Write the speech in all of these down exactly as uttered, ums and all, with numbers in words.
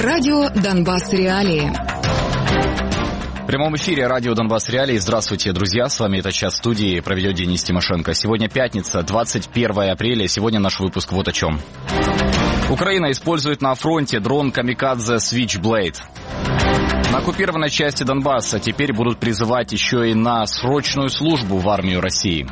Радио «Донбасс. Реалии». В прямом эфире радио «Донбасс. Реалии». Здравствуйте, друзья. С вами этот час студии проведет Денис Тимошенко. Сегодня пятница, двадцать первое апреля. Сегодня наш выпуск вот о чем. Украина использует на фронте дрон «Камикадзе Switchblade». На оккупированной части Донбасса теперь будут призывать еще и на срочную службу в армию России.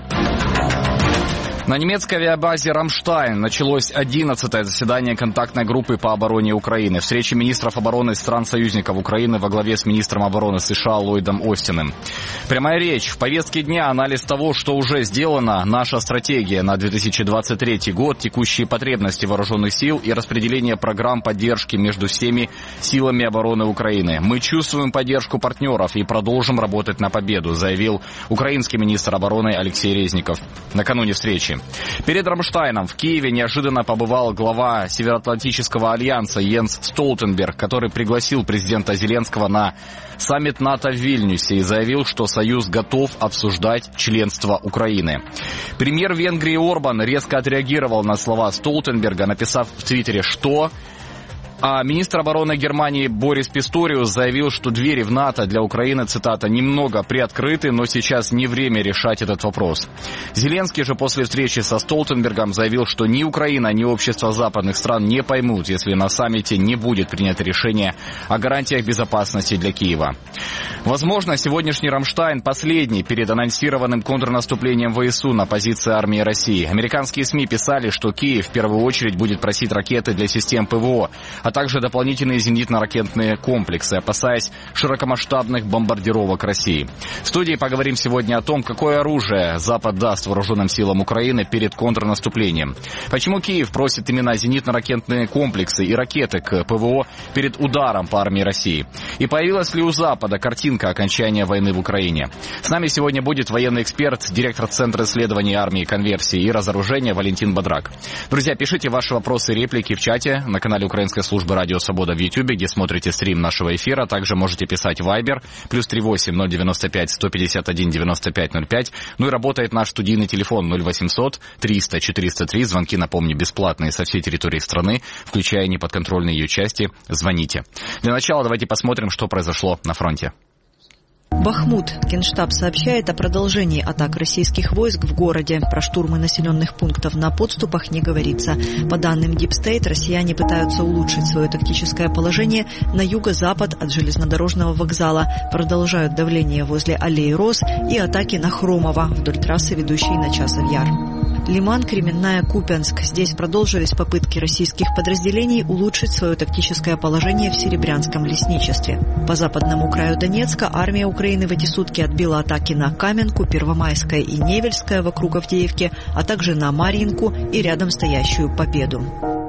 На немецкой авиабазе «Рамштайн» началось одиннадцатое заседание контактной группы по обороне Украины. Встреча министров обороны стран-союзников Украины во главе с министром обороны США Ллойдом Остином. Прямая речь. В повестке дня анализ того, что уже сделано, наша стратегия на две тысячи двадцать третий год, текущие потребности вооруженных сил и распределение программ поддержки между всеми силами обороны Украины. Мы чувствуем поддержку партнеров и продолжим работать на победу, заявил украинский министр обороны Алексей Резников накануне встречи. Перед Рамштайном в Киеве неожиданно побывал глава Североатлантического альянса Йенс Столтенберг, который пригласил президента Зеленского на саммит НАТО в Вильнюсе и заявил, что Союз готов обсуждать членство Украины. Премьер Венгрии Орбан резко отреагировал на слова Столтенберга, написав в Твиттере, что... А министр обороны Германии Борис Писториус заявил, что двери в НАТО для Украины, цитата, «немного приоткрыты, но сейчас не время решать этот вопрос». Зеленский же после встречи со Столтенбергом заявил, что ни Украина, ни общество западных стран не поймут, если на саммите не будет принято решение о гарантиях безопасности для Киева. Возможно, сегодняшний Рамштайн последний перед анонсированным контрнаступлением ВСУ на позиции армии России. Американские СМИ писали, что Киев в первую очередь будет просить ракеты для систем ПВО, а также дополнительные зенитно-ракетные комплексы, опасаясь широкомасштабных бомбардировок России. В студии поговорим сегодня о том, какое оружие Запад даст вооруженным силам Украины перед контрнаступлением. Почему Киев просит именно зенитно-ракетные комплексы и ракеты к ПВО перед ударом по армии России. И появилась ли у Запада картинка окончания войны в Украине? С нами сегодня будет военный эксперт, директор Центра исследований армии, конверсии и разоружения Валентин Бодрак. Друзья, пишите ваши вопросы и реплики в чате на канале Украинской службы Радио Свобода в Ютьюбе, где смотрите стрим нашего эфира. Также можете писать в Вайбер, плюс три восемь ноль девяносто пять сто пятьдесят один девяносто пять ноль пять. Ну и работает наш студийный телефон ноль восемьсот триста четыреста три. Звонки, напомню, бесплатные со всей территории страны, включая неподконтрольные ее части. Звоните. Для начала давайте посмотрим, что произошло на фронте. Бахмут. Генштаб сообщает о продолжении атак российских войск в городе. Про штурмы населенных пунктов на подступах не говорится. По данным Deep State, россияне пытаются улучшить свое тактическое положение на юго-запад от железнодорожного вокзала. Продолжают давление возле аллеи Роз и атаки на Хромово вдоль трассы, ведущей на Часов-Яр. Лиман, Кременная, Купянск. Здесь продолжились попытки российских подразделений улучшить свое тактическое положение в Серебрянском лесничестве. По западному краю Донецка армия Украины в эти сутки отбила атаки на Каменку, Первомайское и Невельское вокруг Авдеевки, а также на Марьинку и рядом стоящую Победу.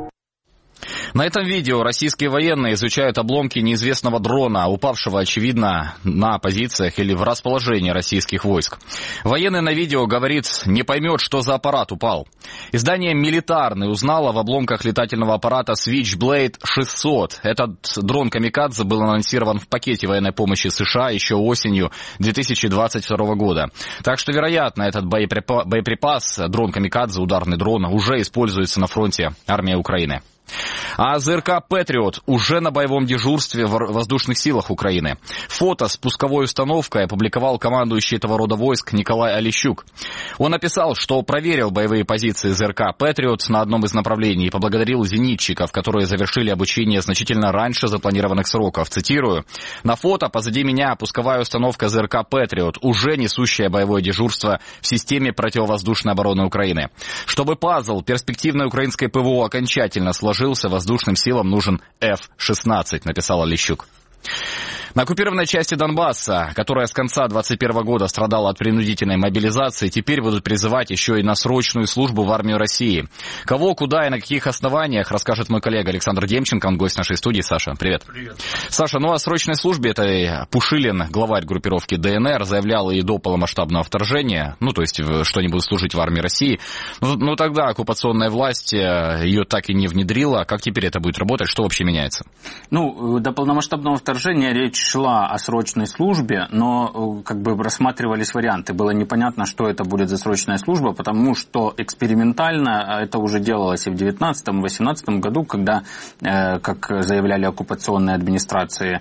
На этом видео российские военные изучают обломки неизвестного дрона, упавшего, очевидно, на позициях или в расположении российских войск. Военный на видео говорит, не поймет, что за аппарат упал. Издание «Милитарный» узнало в обломках летательного аппарата Switchblade шестьсот. Этот дрон-камикадзе был анонсирован в пакете военной помощи США еще осенью две тысячи двадцать второго года. Так что, вероятно, этот боеприпас, боеприпас дрон-камикадзе, ударный дрон, уже используется на фронте армии Украины. А ЗРК «Патриот» уже на боевом дежурстве в воздушных силах Украины. Фото с пусковой установкой опубликовал командующий этого рода войск Николай Олещук. Он написал, что проверил боевые позиции ЗРК «Патриот» на одном из направлений и поблагодарил зенитчиков, которые завершили обучение значительно раньше запланированных сроков. Цитирую, «На фото позади меня пусковая установка ЗРК «Патриот», уже несущая боевое дежурство в системе противовоздушной обороны Украины. Чтобы пазл перспективной украинской ПВО окончательно сложился, воздушным силам нужен эф шестнадцать, написал Олещук. На оккупированной части Донбасса, которая с конца двадцать первого года страдала от принудительной мобилизации, теперь будут призывать еще и на срочную службу в армию России. Кого, куда и на каких основаниях, расскажет мой коллега Александр Демченко, он гость нашей студии. Саша, привет. Привет. Саша, ну о срочной службе этой Пушилин, главарь группировки ДНР, заявлял и до полномасштабного вторжения, ну то есть что они будут служить в армии России. Ну, ну тогда оккупационная власть ее так и не внедрила. Как теперь это будет работать? Что вообще меняется? Ну, до полномасштабного вторжения речь речь шла о срочной службе, но как бы рассматривались варианты. Было непонятно, что это будет за срочная служба, потому что экспериментально это уже делалось и в девятнадцатом-восемнадцатом году, когда, как заявляли оккупационные администрации,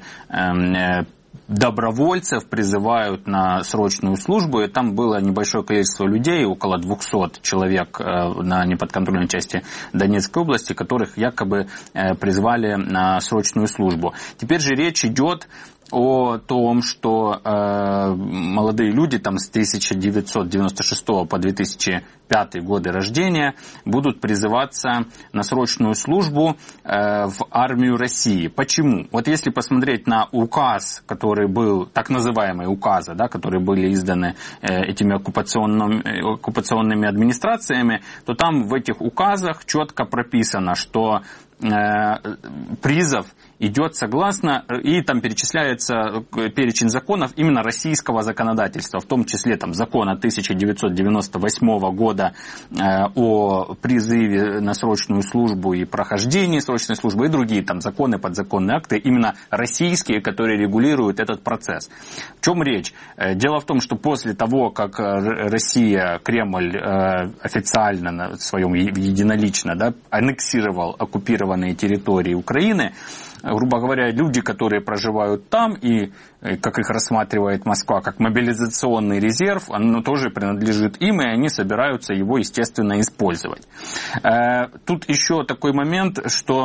добровольцев призывают на срочную службу, и там было небольшое количество людей, около двухсот человек на неподконтрольной части Донецкой области, которых якобы призвали на срочную службу. Теперь же речь идет о том, что э, молодые люди там, с тысяча девятьсот девяносто шестого по две тысячи пятый годы рождения будут призываться на срочную службу э, в армию России. Почему? Вот если посмотреть на указ, который был, так называемые указы, да, которые были изданы э, этими оккупационными, оккупационными администрациями, то там в этих указах четко прописано, что э, призыв идет согласно, и там перечисляется перечень законов именно российского законодательства, в том числе там, закона тысяча девятьсот девяносто восьмого года э, о призыве на срочную службу и прохождении срочной службы, и другие там законы, подзаконные акты, именно российские, которые регулируют этот процесс. В чем речь? Дело в том, что после того, как Россия, Кремль э, официально, в своем единолично, да, аннексировал оккупированные территории Украины, грубо говоря, люди, которые проживают там, и, как их рассматривает Москва, как мобилизационный резерв, оно тоже принадлежит им, и они собираются его, естественно, использовать. Тут еще такой момент, что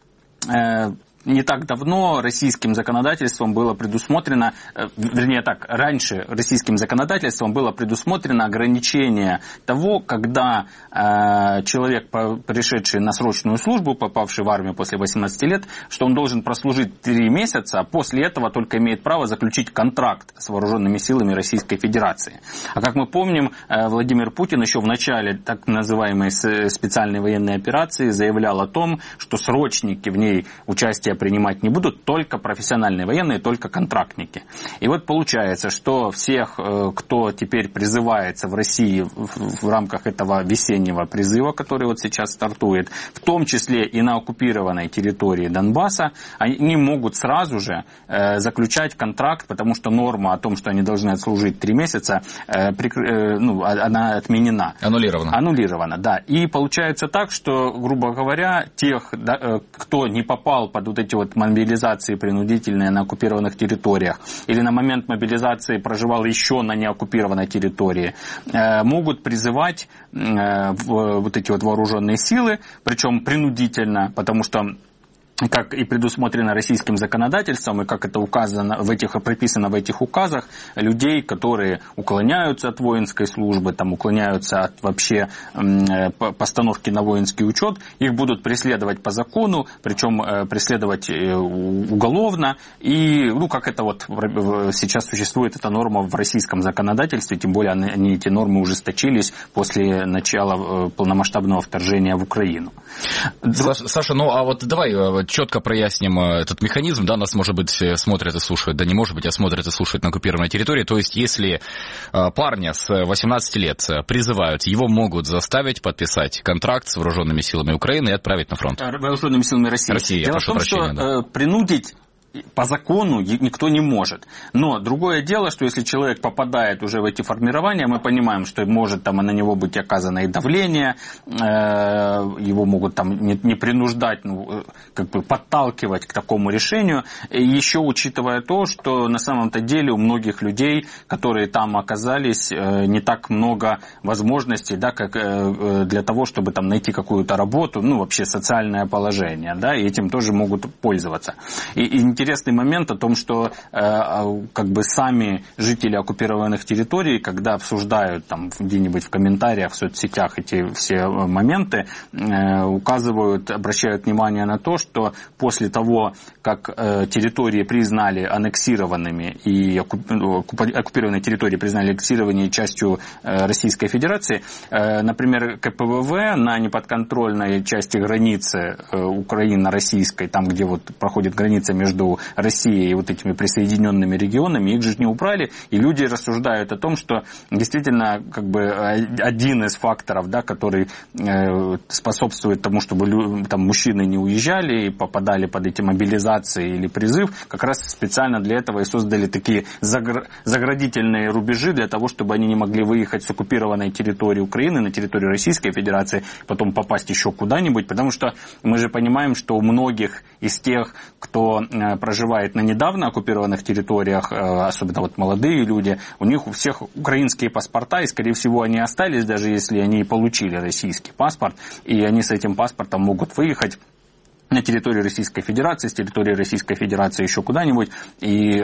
не так давно российским законодательством было предусмотрено, вернее так, раньше российским законодательством было предусмотрено ограничение того, когда э, человек, пришедший на срочную службу, попавший в армию после восемнадцати лет, что он должен прослужить три месяца, а после этого только имеет право заключить контракт с вооруженными силами Российской Федерации. А как мы помним, э, Владимир Путин еще в начале так называемой специальной военной операции заявлял о том, что срочники в ней участие принимать не будут, только профессиональные военные, только контрактники. И вот получается, что всех, кто теперь призывается в России в, в рамках этого весеннего призыва, который вот сейчас стартует, в том числе и на оккупированной территории Донбасса, они могут сразу же э, заключать контракт, потому что норма о том, что они должны отслужить три месяца, э, прикр... э, ну, она отменена. Аннулирована. Аннулирована, да. И получается так, что, грубо говоря, тех, да, кто не попал под вот эти вот мобилизации принудительные на оккупированных территориях или на момент мобилизации проживал еще на неоккупированной территории, могут призывать вот эти вот вооруженные силы, причем принудительно, потому что, как и предусмотрено российским законодательством, и как это указано в этих, прописано в этих указах, людей, которые уклоняются от воинской службы, там, уклоняются от вообще э, постановки на воинский учет, их будут преследовать по закону, причем э, преследовать э, уголовно, и, ну, как это вот сейчас существует эта норма в российском законодательстве, тем более они, они, эти нормы ужесточились после начала э, полномасштабного вторжения в Украину. Саша, Саша, ну, а вот давай четко проясним этот механизм, да, нас, может быть, смотрят и слушают, да не может быть, а смотрят и слушают на оккупированной территории, то есть если парня с восемнадцати лет призывают, его могут заставить подписать контракт с вооруженными силами Украины и отправить на фронт. Вооруженными силами России. России Дело в том, прощения, что да. принудить по закону никто не может. Но другое дело, что если человек попадает уже в эти формирования, мы понимаем, что может там на него быть оказано и давление, его могут там не принуждать, ну, как бы подталкивать к такому решению. И еще учитывая то, что на самом-то деле у многих людей, которые там оказались, не так много возможностей, да, как для того, чтобы там найти какую-то работу, ну, вообще социальное положение, да, и этим тоже могут пользоваться. И, и интересный момент о том, что э, как бы сами жители оккупированных территорий, когда обсуждают там где-нибудь в комментариях, в соцсетях эти все моменты, э, указывают, обращают внимание на то, что после того, как э, территории признали аннексированными и оккупированные территории признали аннексированные частью э, Российской Федерации, э, например, ка пэ вэ вэ на неподконтрольной части границы э, Украины-российской, там, где вот проходит граница между между Россией и вот этими присоединенными регионами, их же не убрали, и люди рассуждают о том, что действительно как бы один из факторов, да, который э, способствует тому, чтобы там, мужчины не уезжали и попадали под эти мобилизации или призыв, как раз специально для этого и создали такие загр... заградительные рубежи для того, чтобы они не могли выехать с оккупированной территории Украины на территорию Российской Федерации, потом попасть еще куда-нибудь, потому что мы же понимаем, что у многих из тех, кто э, проживает на недавно оккупированных территориях, э, особенно вот молодые люди, у них у всех украинские паспорта, и, скорее всего, они остались, даже если они и получили российский паспорт, и они с этим паспортом могут выехать на территорию Российской Федерации, с территории Российской Федерации еще куда-нибудь, и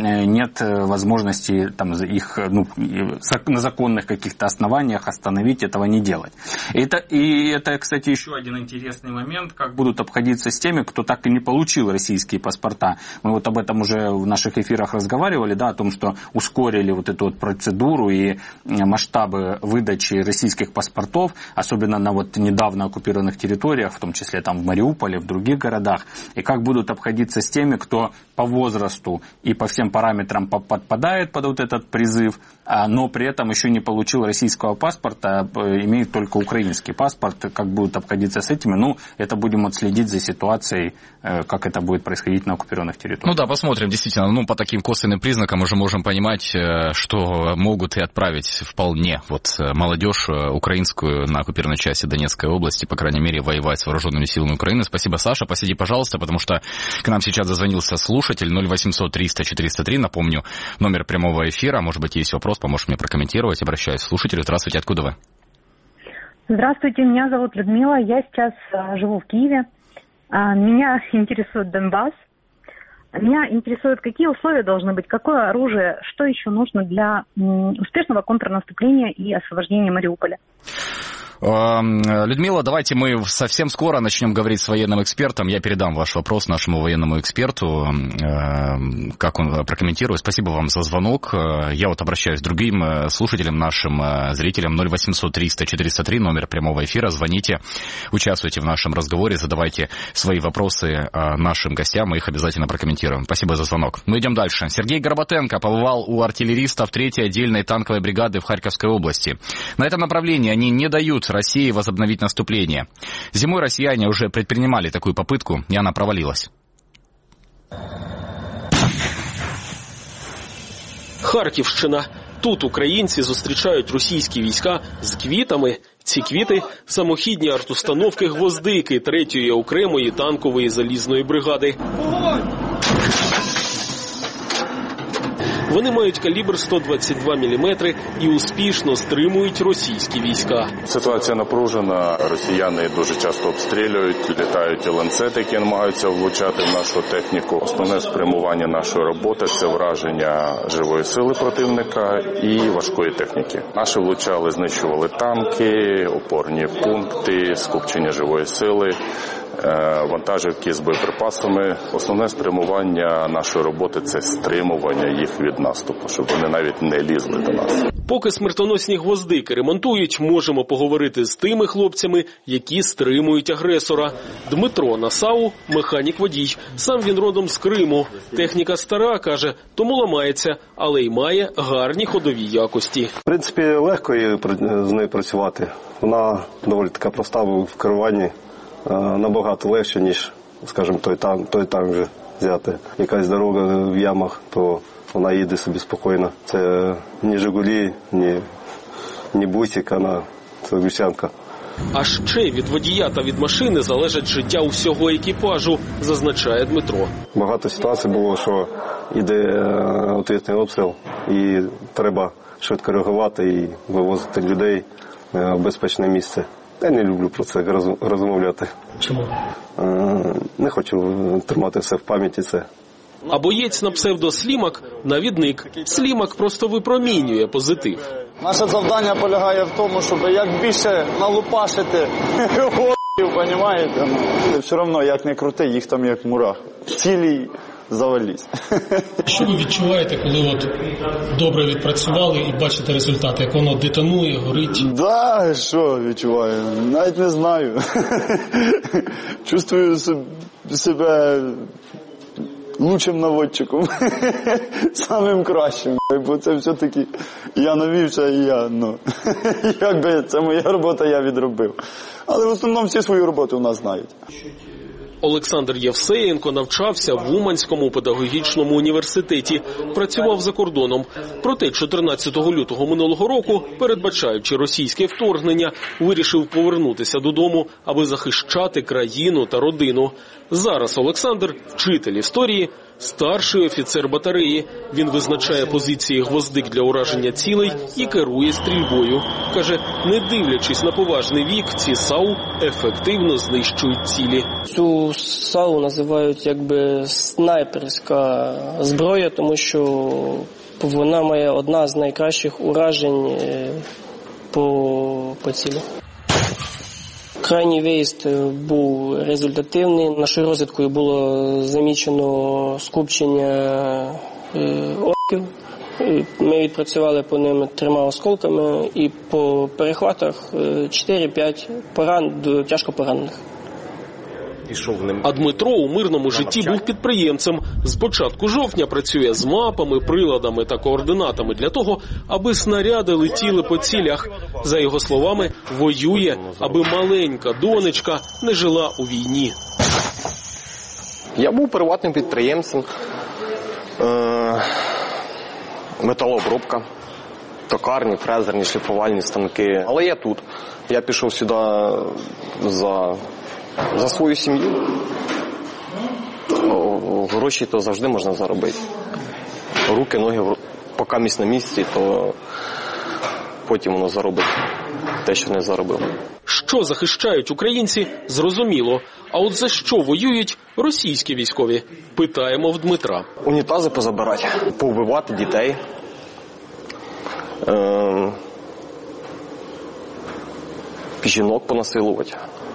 нет возможности там, их ну, на законных каких-то основаниях остановить, этого не делать. Это, и это, кстати, еще один интересный момент, как будут обходиться с теми, кто так и не получил российские паспорта. Мы вот об этом уже в наших эфирах разговаривали, да, о том, что ускорили вот эту вот процедуру и масштабы выдачи российских паспортов, особенно на вот недавно оккупированных территориях, в том числе там в Мариуполе, в других городах, и как будут обходиться с теми, кто по возрасту и по всем параметрам подпадает под вот этот призыв, но при этом еще не получил российского паспорта, имеет только украинский паспорт, как будут обходиться с этими, ну, это будем отследить за ситуацией, как это будет происходить на оккупированных территориях. Ну да, посмотрим, действительно, ну, по таким косвенным признакам уже можем понимать, что могут и отправить вполне вот молодежь украинскую на оккупированной части Донецкой области, по крайней мере, воевать с вооруженными силами Украины. Спасибо, Саша, посиди, пожалуйста, потому что к нам сейчас дозвонился слушатель ноль восемьсот триста четыреста три, напомню, номер прямого эфира, может быть, есть вопрос, поможешь мне прокомментировать, обращаюсь к слушателю. Здравствуйте, откуда вы? Здравствуйте, меня зовут Людмила, я сейчас а, живу в Киеве, а, меня интересует Донбасс, меня интересует, какие условия должны быть, какое оружие, что еще нужно для м, успешного контрнаступления и освобождения Мариуполя. Людмила, давайте мы совсем скоро начнем говорить с военным экспертом. Я передам ваш вопрос нашему военному эксперту, как он прокомментирует. Спасибо вам за звонок. Я вот обращаюсь к другим слушателям, нашим зрителям. ноль восемьсот триста четыреста три, номер прямого эфира. Звоните, участвуйте в нашем разговоре, задавайте свои вопросы нашим гостям, мы их обязательно прокомментируем. Спасибо за звонок. Мы идем дальше. Сергей Горбатенко побывал у артиллеристов третьей отдельной танковой бригады в Харьковской области. На этом направлении они не дают России возобновить наступление. Зимой россияне уже предпринимали такую попытку, и она провалилась. Харківщина. Тут українці зустрічають російські війська з квітами. Ці квіти – самохідні артустановки «Гвоздики» третьої окремої танкової залізної бригади. Вони мають калібр сто двадцять два міліметри і успішно стримують російські війська. Ситуація напружена, росіяни дуже часто обстрілюють, літають і ланцети, які намагаються влучати в нашу техніку. Основне спрямування нашої роботи – це враження живої сили противника і важкої техніки. Наші влучали, знищували танки, опорні пункти, скупчення живої сили, вантажівки з боєприпасами. Основне спрямування нашої роботи – це стримування їх від наступу, щоб вони навіть не лізли до нас. Поки смертоносні гвоздики ремонтують, можемо поговорити з тими хлопцями, які стримують агресора. Дмитро Насау – механік-водій. Сам він родом з Криму. Техніка стара, каже, тому ламається, але й має гарні ходові якості. В принципі, легко з нею працювати. Вона доволі така проста в керуванні. Набагато легше, ніж, скажімо, той танк, той танк вже взяти. Якась дорога в ямах, то вона їде собі спокійно. Це ні «Жигулі», ні, ні «Бусик», вона це гусянка. А ще від водія та від машини залежить життя усього екіпажу, зазначає Дмитро. Багато ситуацій було, що йде ответний обстріл і треба швидко реагувати і вивозити людей в безпечне місце. Я не люблю про це розмовляти. Чому? Не хочу тримати все в пам'яті це. А боєць на псевдо Слімак – навідник. Слімак просто випромінює позитив. Наше завдання полягає в тому, щоб як більше налупашити г***ів, розумієте? Все одно, як не крути, їх там як мурах. Цілі завались. Що ви відчуваєте, коли от добре відпрацювали і бачите результат, як воно детонує, горить? Да, що відчуваю? Навіть не знаю. Чувствую себе лучшим наводчиком, самим кращим, бо це все-таки я навівся і я, ну, якби це моя робота, я відробив. Але в основному всі свою роботу у нас знають. Олександр Євсеєнко навчався в Уманському педагогічному університеті, працював за кордоном. Проте чотирнадцятого лютого минулого року, передбачаючи російське вторгнення, вирішив повернутися додому, аби захищати країну та родину. Зараз Олександр – вчитель історії, старший офіцер батареї. Він визначає позиції гвоздик для ураження цілей і керує стрільбою. Каже, не дивлячись на поважний вік, ці САУ ефективно знищують цілі. Цю САУ називають якби снайперська зброя, тому що вона має одна з найкращих уражень по, по цілі. Крайній виїзд був результативний. Нашою розвідкою було замічено скупчення орків. Ми відпрацювали по ним трьома осколками і по перехватах чотири-п'ять поран до тяжко поранених. А Дмитро у мирному житті був підприємцем. З початку жовтня працює з мапами, приладами та координатами для того, аби снаряди летіли по цілях. За його словами, воює, аби маленька донечка не жила у війні. Я був приватним підприємцем, е- металообробка, токарні, фрезерні, шліфувальні станки. Але я тут. Я пішов сюди за... за свою сім'ю. Гроші то завжди можна заробити. Руки, ноги, поки місць на місці, то потім воно заробить те, що не заробив. Що захищають українці, зрозуміло. А от за що воюють російські військові? Питаємо в Дмитра. Унітази позабирати, повбивати дітей. Е- жінок понасилувати.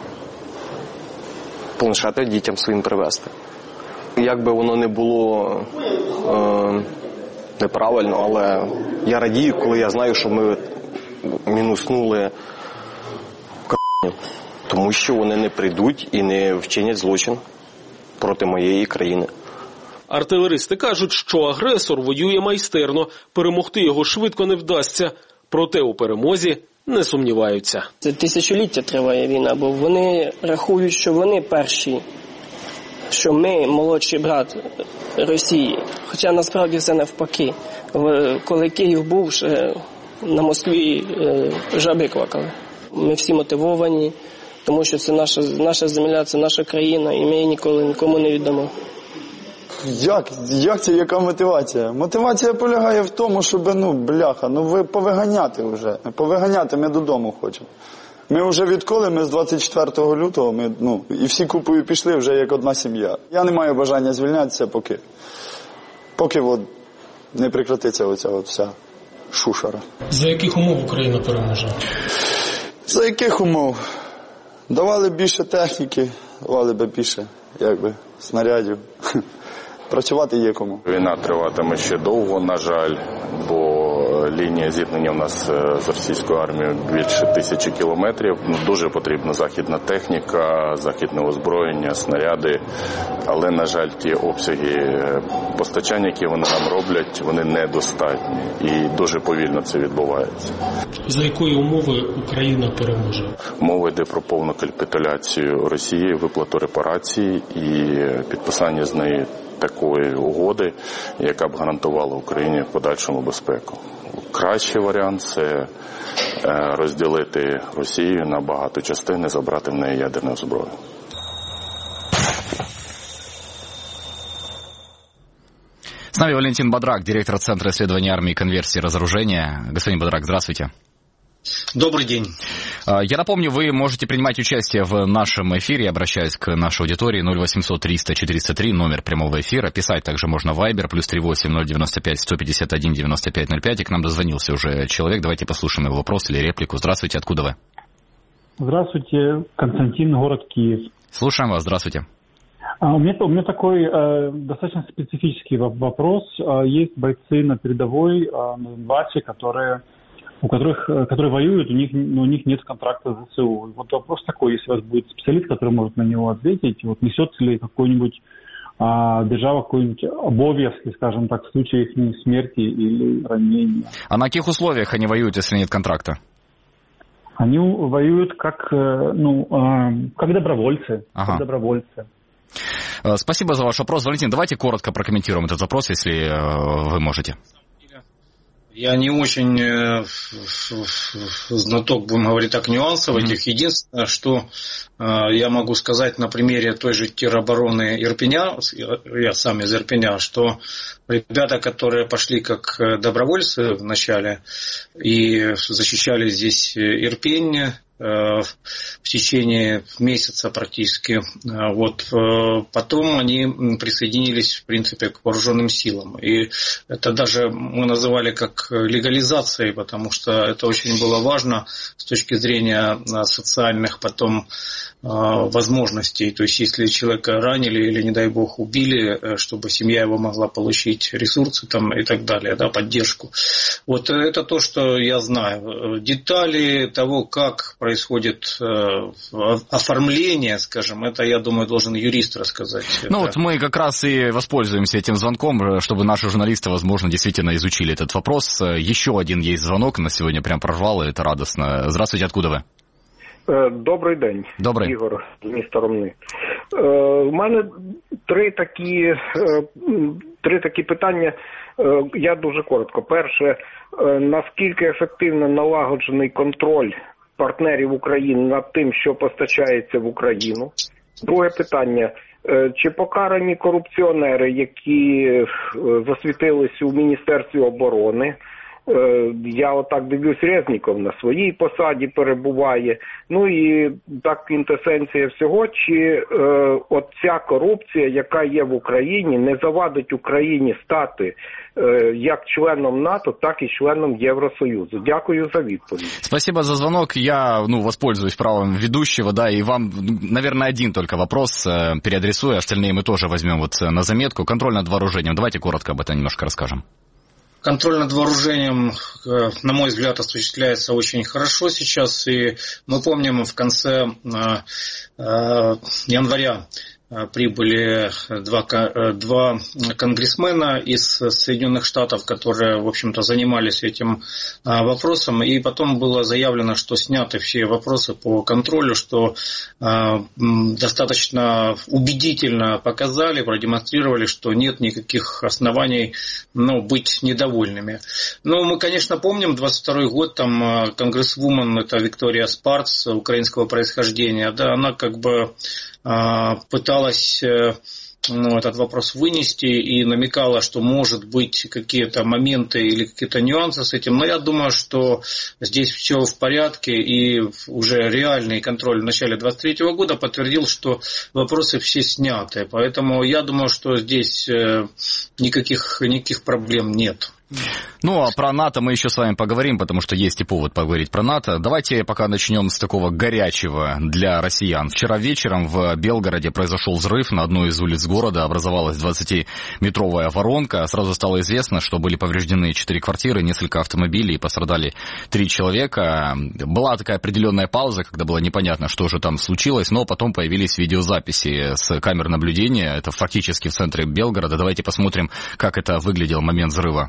Планшети дітям своїм привезти. Як би воно не було е, неправильно, але я радію, коли я знаю, що ми мінуснули к***ню, тому що вони не прийдуть і не вчинять злочин проти моєї країни. Артилеристи кажуть, що агресор воює майстерно, перемогти його швидко не вдасться, проте у перемозі не сумніваються. Це тисячоліття триває війна, бо вони рахують, що вони перші, що ми молодший брат Росії. Хоча насправді все навпаки. Коли Київ був, ще на Москві жаби квакали. Ми всі мотивовані, тому що це наша, наша земля, це наша країна, і ми її ніколи нікому не віддамо. Як? Як це, яка мотивація? Мотивація полягає в тому, щоб, ну, бляха, ну ви повиганяти вже. Повиганяти ми додому хочемо. Ми вже відколи, ми з двадцять четвертого лютого, ми, ну, і всі купою пішли вже як одна сім'я. Я не маю бажання звільнятися, поки, поки от не прекратиться оця от вся шушера. За яких умов Україна переможе? За яких умов? Давали більше техніки, давали б більше, якби, снарядів. Працювати є кому. Війна триватиме ще довго, на жаль, бо лінія зіткнення в нас з російською армією більше тисячі кілометрів. Дуже потрібна західна техніка, західне озброєння, снаряди. Але, на жаль, ті обсяги постачання, які вони нам роблять, вони недостатні. І дуже повільно це відбувається. За якої умови Україна переможе? Мова йде про повну капітуляцію Росії, виплату репарацій і підписання з нею такої угоди, яка б гарантувала Україні в подальшому безпеку. Кращий варіант – це розділити Росію на багато частин і забрати в неї ядерну зброю. С нами Валентин Бодрак, директор Центра исследования армии, конверсии и разоружения. Господин Бодрак, здравствуйте. Добрый день. Я напомню, вы можете принимать участие в нашем эфире, обращаясь к нашей аудитории, ноль восемьсот триста четыреста три, номер прямого эфира. Писать также можно в Viber, плюс три восемь ноль девяносто пять сто пятьдесят один девяносто пять ноль пять. И к нам дозвонился уже человек. Давайте послушаем его вопрос или реплику. Здравствуйте, откуда вы? Здравствуйте, Константин, город Киев. Слушаем вас, здравствуйте. А, у, меня, у меня такой э, достаточно специфический вопрос. Есть бойцы на передовой, э, на Донбассе, которые... у которых, которые воюют, у них, ну, у них нет контракта с ЗСУ. Вот вопрос такой, если у вас будет специалист, который может на него ответить, вот несется ли какой-нибудь а держава какой-нибудь обов'язки, скажем так, в случае их смерти или ранения. А на каких условиях они воюют, если нет контракта? Они воюют как, ну, как добровольцы. Ага. Как добровольцы. Спасибо за ваш вопрос. Валентин, давайте коротко прокомментируем этот вопрос, если вы можете. Я не очень э, знаток, будем говорить так, нюансов этих. Mm-hmm. Единственное, что э, я могу сказать на примере той же теробороны Ирпеня, я сам из Ирпеня, что ребята, которые пошли как добровольцы в начале и защищали здесь Ирпень, в течение месяца практически. Вот. Потом они присоединились, в принципе, к вооруженным силам. И это даже мы называли как легализацией, потому что это очень было важно с точки зрения социальных потом возможностей. То есть, если человека ранили или, не дай бог, убили, чтобы семья его могла получить ресурсы там, и так далее, да, поддержку. Вот это то, что я знаю. Детали того, как происходит оформление, скажем, это, я думаю, должен юрист рассказать. Ну это... вот мы как раз и воспользуемся этим звонком, чтобы наши журналисты, возможно, действительно изучили этот вопрос. Еще один есть звонок, нас сегодня прям прорвало, это радостно. Здравствуйте, откуда вы? Добрий день, Добрий. Ігор з міста Ромни. У мене три такі, три такі питання, я дуже коротко. Перше, наскільки ефективно налагоджений контроль партнерів України над тим, що постачається в Україну? Друге питання, чи покарані корупціонери, які засвітились у Міністерстві оборони? Я отак дивлюсь, Резніков на своїй посаді перебуває. Ну і так квінтесенція всього, чи е, от ця корупція, яка є в Україні, не завадить Україні стати е, як членом НАТО, так і членом Євросоюзу. Дякую за відповідь. Спасибо за звонок. Я, ну, воспользуюсь правом ведущего, да, и вам, наверное, один только вопрос э, переадресую, остальные мы тоже возьмем вот на заметку. Контроль над вооружением. Давайте коротко об этом немножко расскажем. Контроль над вооружением, на мой взгляд, осуществляется очень хорошо сейчас. И мы помним, в конце января прибыли два, два конгрессмена из Соединенных Штатов, которые, в общем-то, занимались этим вопросом. И потом было заявлено, что сняты все вопросы по контролю, что достаточно убедительно показали, продемонстрировали, что нет никаких оснований, ну, быть недовольными. Но мы, конечно, помним двадцать второй год, там конгрессвумен, это Виктория Спарц, украинского происхождения, да, она как бы пыталась, ну, этот вопрос вынести и намекала, что может быть какие-то моменты или какие-то нюансы с этим. Но я думаю, что здесь все в порядке, и уже реальный контроль в начале двадцать третьего года подтвердил, что вопросы все сняты. Поэтому я думаю, что здесь никаких, никаких проблем нет. Ну, а про НАТО мы еще с вами поговорим, потому что есть и повод поговорить про НАТО. Давайте пока начнем с такого горячего для россиян. Вчера вечером в Белгороде произошел взрыв на одной из улиц города, образовалась двадцатиметровая воронка. Сразу стало известно, что были повреждены четыре квартиры, несколько автомобилей, и пострадали три человека. Была такая определенная пауза, когда было непонятно, что же там случилось, но потом появились видеозаписи с камер наблюдения. Это фактически в центре Белгорода. Давайте посмотрим, как это выглядел момент взрыва.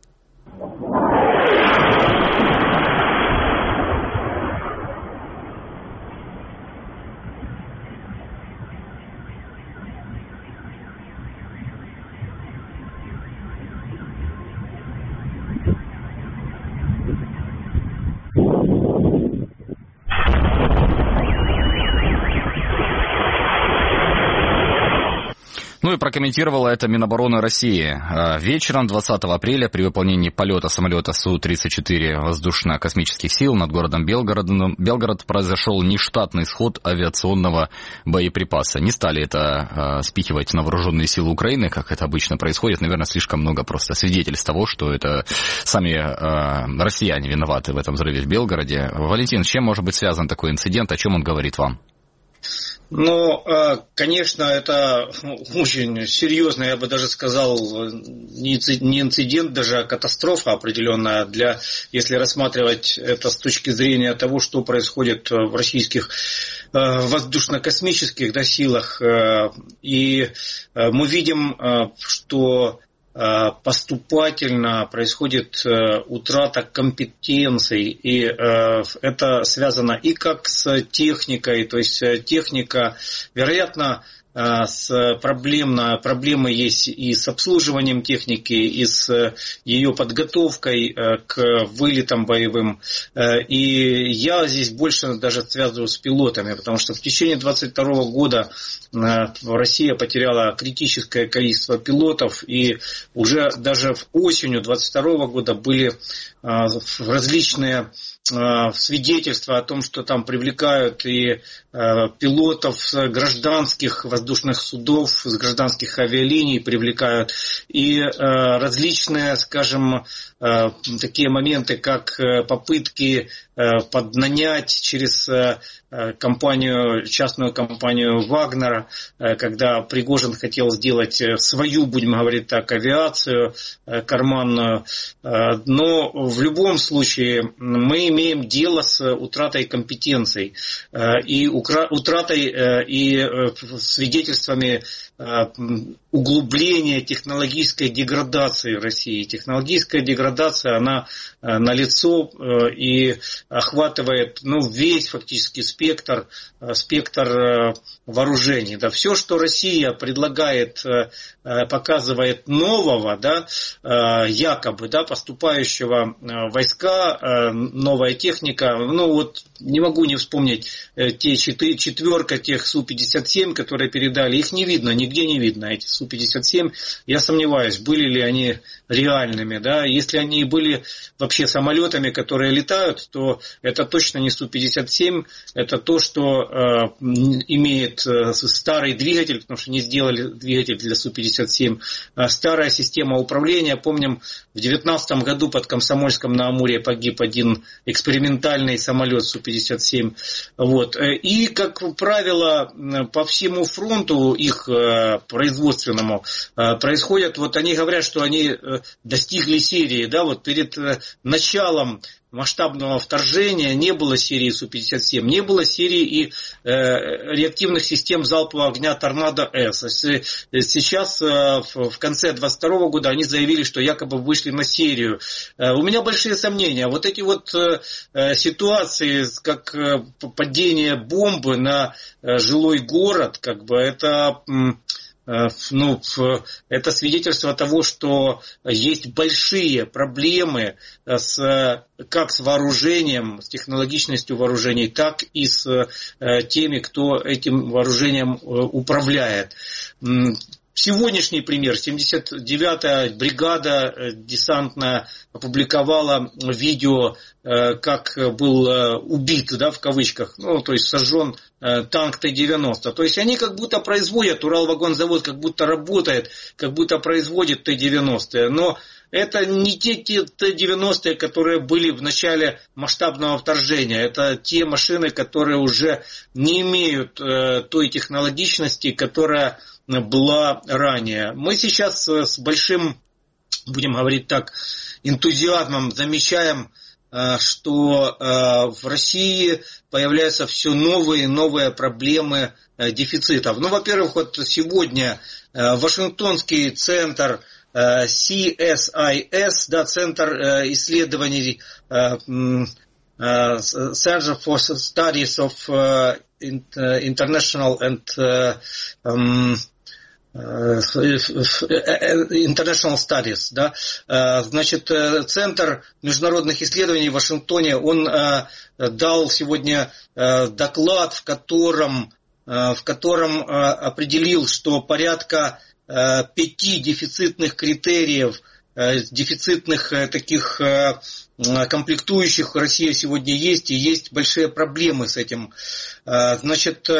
Ну и прокомментировала это Минобороны России. Вечером двадцатого апреля при выполнении полета самолета Су тридцать четыре воздушно-космических сил над городом Белгород, Белгород произошел нештатный сход авиационного боеприпаса. Не стали это спихивать на вооруженные силы Украины, как это обычно происходит. Наверное, слишком много просто свидетельств того, что это сами россияне виноваты в этом взрыве в Белгороде. Валентин, с чем может быть связан такой инцидент? О чем он говорит вам? Ну, конечно, это очень серьезно, я бы даже сказал, не инцидент, даже катастрофа определенная, для, если рассматривать это с точки зрения того, что происходит в российских воздушно-космических, да, силах. И мы видим, что поступательно происходит утрата компетенций, и это связано и как с техникой, то есть техника, вероятно, с проблемно, проблемы есть и с обслуживанием техники, и с ее подготовкой к вылетам боевым. И я здесь больше даже связываю с пилотами, потому что в течение двадцать второго года Россия потеряла критическое количество пилотов, и уже даже в осенью двадцать второго года были различные свидетельства о том, что там привлекают и пилотов с гражданских воздушных судов, с гражданских авиалиний привлекают, и различные, скажем, такие моменты, как попытки поднанять через компанию, частную компанию Вагнера, когда Пригожин хотел сделать свою, будем говорить так, авиацию карманную. Но в любом случае мы имеем дело с утратой компетенций и утратой и свидетельствами углубления технологической деградации России. Технологическая деградация, она налицо и охватывает, ну, весь фактически спектр, спектр вооружений. Да, все, что Россия предлагает, показывает нового, да, якобы, да, поступающего войска, новая техника. Ну вот не могу не вспомнить те четыре, четверка тех Су пятьдесят семь, которые передали. Их не видно, нигде не видно, эти Су пятьдесят семь. Я сомневаюсь, были ли они реальными. Да? Если они были вообще самолетами, которые летают, то это точно не Су пятьдесят семь. Это то, что э, имеет э, старый двигатель, потому что не сделали двигатель для Су пятьдесят семь. Э, старая система управления. Помним, в девятнадцатом году под Комсомольском на Амуре погиб один экспериментальный самолет Су пятьдесят семь. Вот. И, как правило, по всему фронту их производственному происходят, вот они говорят, что они достигли серии, да, вот перед началом масштабного вторжения не было серии Су пятьдесят семь, не было серии и э, реактивных систем залпового огня Торнадо-С. Сейчас, э, в конце двадцать второго года, они заявили, что якобы вышли на серию. Э, у меня большие сомнения. Вот эти вот э, ситуации, как э, падение бомбы на э, жилой город, как бы это... Э, Ну, это свидетельство того, что есть большие проблемы с, как с вооружением, с технологичностью вооружений, так и с теми, кто этим вооружением управляет. Сегодняшний пример. семьдесят девятая бригада десантная опубликовала видео, как был убит, да, в кавычках, ну, то есть сожжен танк Т девяносто. То есть они как будто производят, Уралвагонзавод как будто работает, как будто производит Т девяносто. Но это не те Т девяносто, которые были в начале масштабного вторжения. Это те машины, которые уже не имеют э, той технологичности, которая была ранее. Мы сейчас с большим, будем говорить так, энтузиазмом замечаем, что в России появляются все новые и новые проблемы дефицитов. Ну, во-первых, вот сегодня Вашингтонский центр си эс ай эс, да, центр исследований, Center for Studies of International and um, International Studies, да, значит, Центр международных исследований в Вашингтоне, он дал сегодня доклад, в котором, в котором определил, что порядка пяти дефицитных критериев, дефицитных таких комплектующих Россия сегодня есть, и есть большие проблемы с этим. Значит,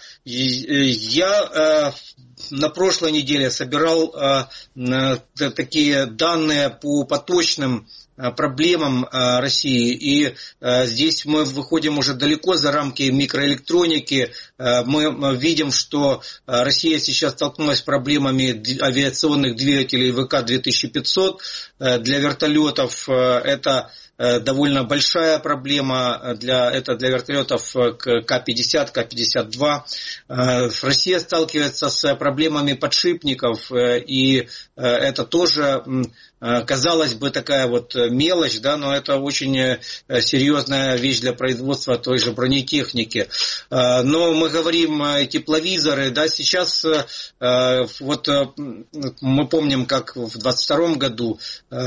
я на прошлой неделе собирал такие данные по поточным проблемам России, и здесь мы выходим уже далеко за рамки микроэлектроники. Мы видим, что Россия сейчас столкнулась с проблемами авиационных двигателей вэ ка две тысячи пятьсот для вертолетов. Это довольно большая проблема, для, это для вертолетов Ка пятьдесят, Ка пятьдесят два. Россия сталкивается с проблемами подшипников, и это тоже, казалось бы, такая вот мелочь, да, но это очень серьезная вещь для производства той же бронетехники. Но мы говорим тепловизоры, да, сейчас вот мы помним, как в двадцать втором году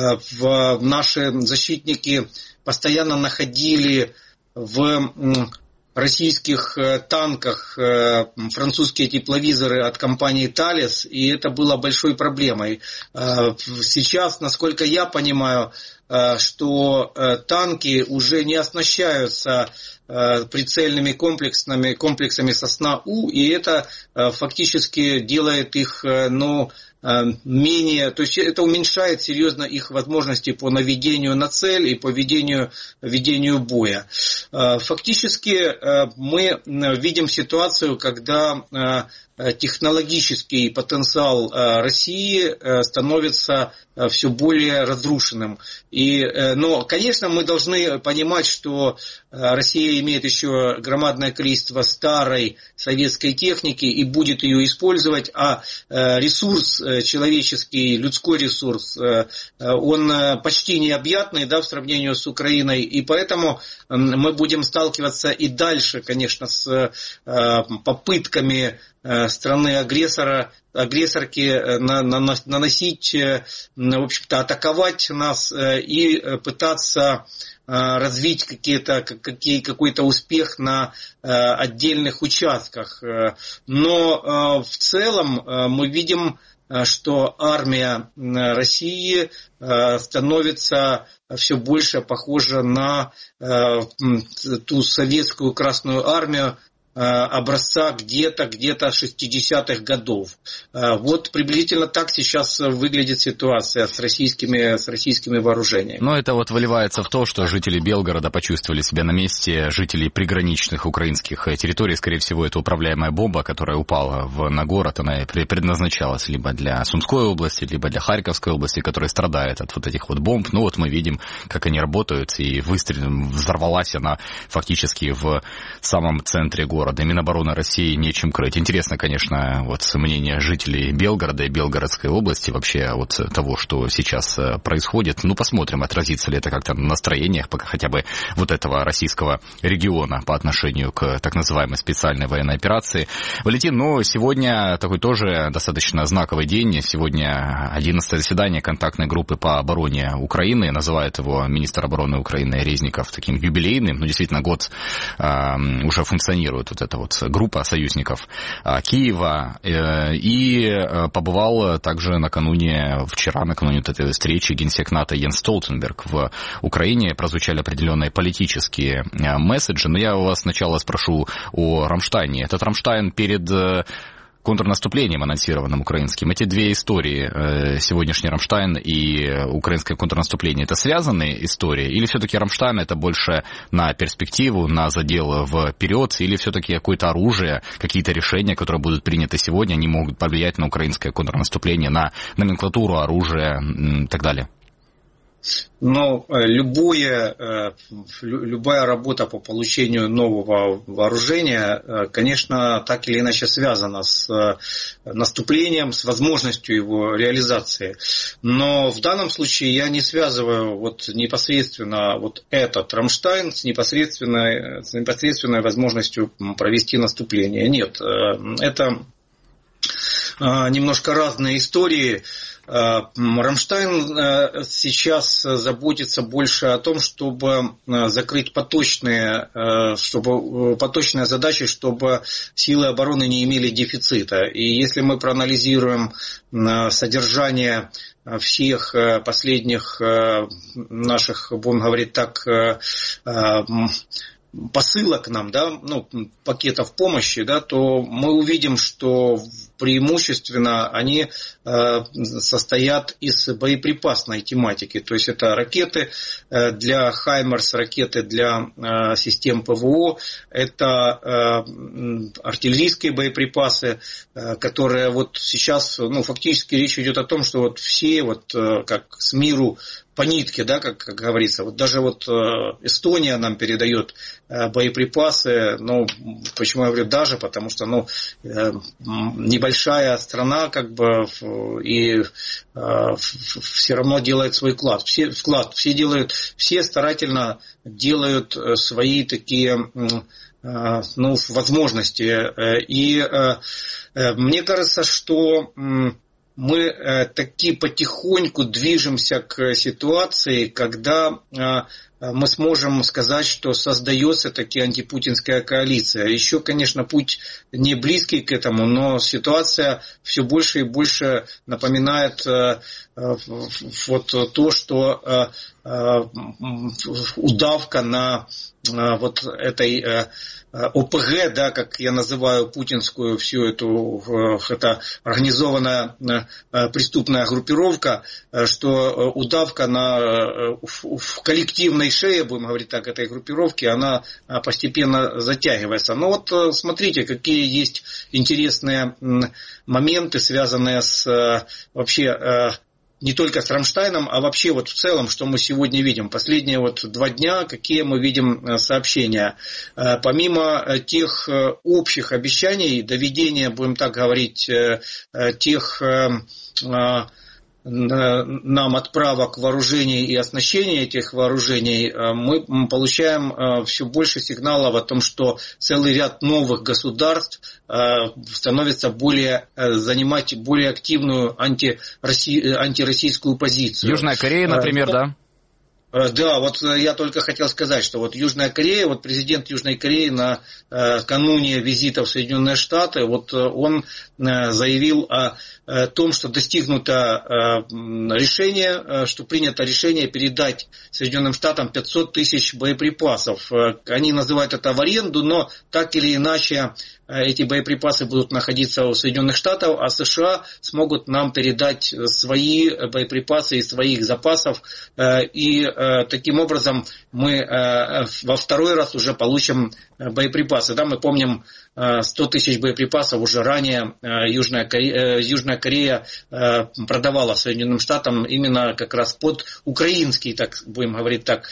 наши защитники постоянно находили в российских танках французские тепловизоры от компании Thales, и это было большой проблемой. Сейчас, насколько я понимаю, что танки уже не оснащаются прицельными комплексами, комплексами Сосна-У, и это фактически делает их, ну, менее, то есть это уменьшает серьезно их возможности по наведению на цель и по ведению, ведению боя. Фактически мы видим ситуацию, когда технологический потенциал России становится все более разрушенным. И, но, конечно, мы должны понимать, что Россия имеет еще громадное количество старой советской техники и будет ее использовать, а ресурс человеческий, людской ресурс, он почти необъятный, да, в сравнении с Украиной, и поэтому мы будем сталкиваться и дальше, конечно, с попытками страны-агрессора, агрессорки наносить, в общем-то, атаковать нас и пытаться развить какие-то, какие, какой-то успех на отдельных участках. Но в целом мы видим, что армия России становится все больше похожа на ту советскую Красную Армию образца где-то, где-то шестидесятых годов. Вот приблизительно так сейчас выглядит ситуация с российскими, с российскими вооружениями. Но это вот выливается в то, что жители Белгорода почувствовали себя на месте жителей приграничных украинских территорий. Скорее всего, это управляемая бомба, которая упала в, на город. Она предназначалась либо для Сумской области, либо для Харьковской области, которая страдает от вот этих вот бомб. Ну вот мы видим, как они работают, и выстрелом взорвалась она фактически в самом центре города. И Минобороны России нечем крыть. Интересно, конечно, вот мнение жителей Белгорода и Белгородской области вообще от того, что сейчас происходит. Ну, посмотрим, отразится ли это как-то на настроениях пока хотя бы вот этого российского региона по отношению к так называемой специальной военной операции. Валентин, ну, сегодня такой тоже достаточно знаковый день. Сегодня одиннадцатое заседание контактной группы по обороне Украины. Называет его министр обороны Украины Резников таким юбилейным. Ну, действительно, год э, уже функционирует вот эта вот группа союзников Киева, и побывал также накануне, вчера, накануне вот этой встречи генсек НАТО Йенс Столтенберг в Украине. Прозвучали определенные политические месседжи, но я у вас сначала спрошу о Рамштайне. Этот Рамштайн перед контрнаступлением, анонсированным украинским. Эти две истории, сегодняшний Рамштайн и украинское контрнаступление, это связанные истории? Или все-таки Рамштайн это больше на перспективу, на задел вперед? Или все-таки какое-то оружие, какие-то решения, которые будут приняты сегодня, они могут повлиять на украинское контрнаступление, на номенклатуру оружия и так далее? Но любое, любая работа по получению нового вооружения, конечно, так или иначе связана с наступлением, с возможностью его реализации. Но в данном случае я не связываю вот непосредственно вот этот Рамштайн с непосредственной, с непосредственной возможностью провести наступление. Нет, это немножко разные истории. Рамштайн сейчас заботится больше о том, чтобы закрыть поточные, чтобы, поточные задачи, чтобы силы обороны не имели дефицита. И если мы проанализируем содержание всех последних наших, будем говорить так, посылок нам, да, ну, пакетов помощи, да, то мы увидим, что преимущественно они состоят из боеприпасной тематики. То есть это ракеты для «Хаймерс», ракеты для систем ПВО, это артиллерийские боеприпасы, которые вот сейчас, ну, фактически речь идет о том, что вот все вот как с миру по нитке, да, как, как говорится. Вот даже вот Эстония нам передает боеприпасы, ну, почему я говорю даже, потому что, ну, небольшая страна, как бы, и все равно делает свой вклад. Все, вклад. Все делают, все старательно делают свои такие, ну, возможности. И мне кажется, что мы э, таки потихоньку движемся к ситуации, когда э, мы сможем сказать, что создается таки антипутинская коалиция. Еще, конечно, путь не близкий к этому, но ситуация все больше и больше напоминает э, э, вот то, что э, э, удавка на э, вот этой э, ОПГ, да, как я называю путинскую всю эту, это организованная преступная группировка, что удавка на, в коллективной шее, будем говорить так, этой группировки, она постепенно затягивается. Но вот смотрите, какие есть интересные моменты, связанные с вообще не только с Рамштайном, а вообще вот в целом, что мы сегодня видим. Последние вот два дня, какие мы видим сообщения. Помимо тех общих обещаний, доведения, будем так говорить, тех нам отправок вооружений и оснащения этих вооружений, мы получаем все больше сигналов о том, что целый ряд новых государств становится более, занимать более активную антироссий, антироссийскую позицию. Южная Корея, например, да? Да, вот я только хотел сказать, что вот Южная Корея, вот президент Южной Кореи на э, кануне визита в Соединенные Штаты, вот он э, заявил о, о том, что достигнуто э, решение, э, что принято решение передать Соединенным Штатам пятьсот тысяч боеприпасов. Э, они называют это в аренду, но так или иначе эти боеприпасы будут находиться у Соединенных Штатов, а США смогут нам передать свои боеприпасы из своих запасов. И таким образом мы во второй раз уже получим боеприпасы. Да, мы помним, сто тысяч боеприпасов уже ранее Южная Корея, Южная Корея продавала Соединенным Штатам именно как раз под украинские, так будем говорить так,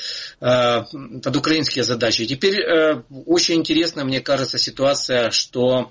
под украинские задачи. И теперь очень интересная, мне кажется, ситуация, что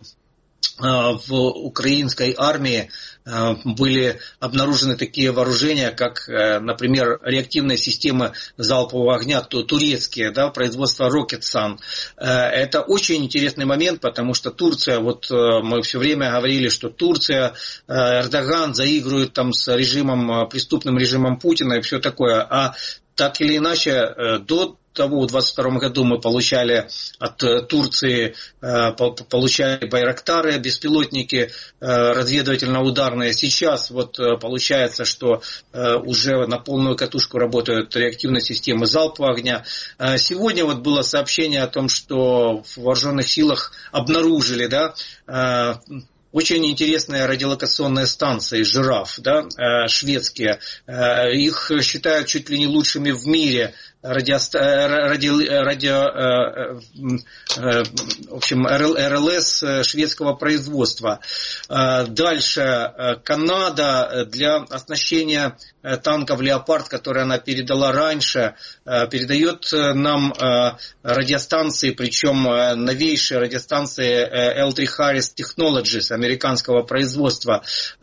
в украинской армии были обнаружены такие вооружения, как, например, реактивные системы залпового огня, то турецкие, да, производства Roketsan. Это очень интересный момент, потому что Турция, вот мы все время говорили, что Турция, Эрдоган заигрывают там с режимом, преступным режимом Путина и все такое, а так или иначе до того, в двадцать втором году мы получали от Турции, получали байрактары, беспилотники разведывательно-ударные. Сейчас вот получается, что уже на полную катушку работают реактивные системы залпового огня. Сегодня вот было сообщение о том, что в вооруженных силах обнаружили, да, очень интересные радиолокационные станции «Жираф», да, шведские. Их считают чуть ли не лучшими в мире. Радио, радио, радио, в общем, эр эл эс шведского производства. Дальше Канада для оснащения танков «Леопард», которые она передала раньше, передает нам радиостанции, причем новейшие радиостанции эл три Harris Technologies американского производства.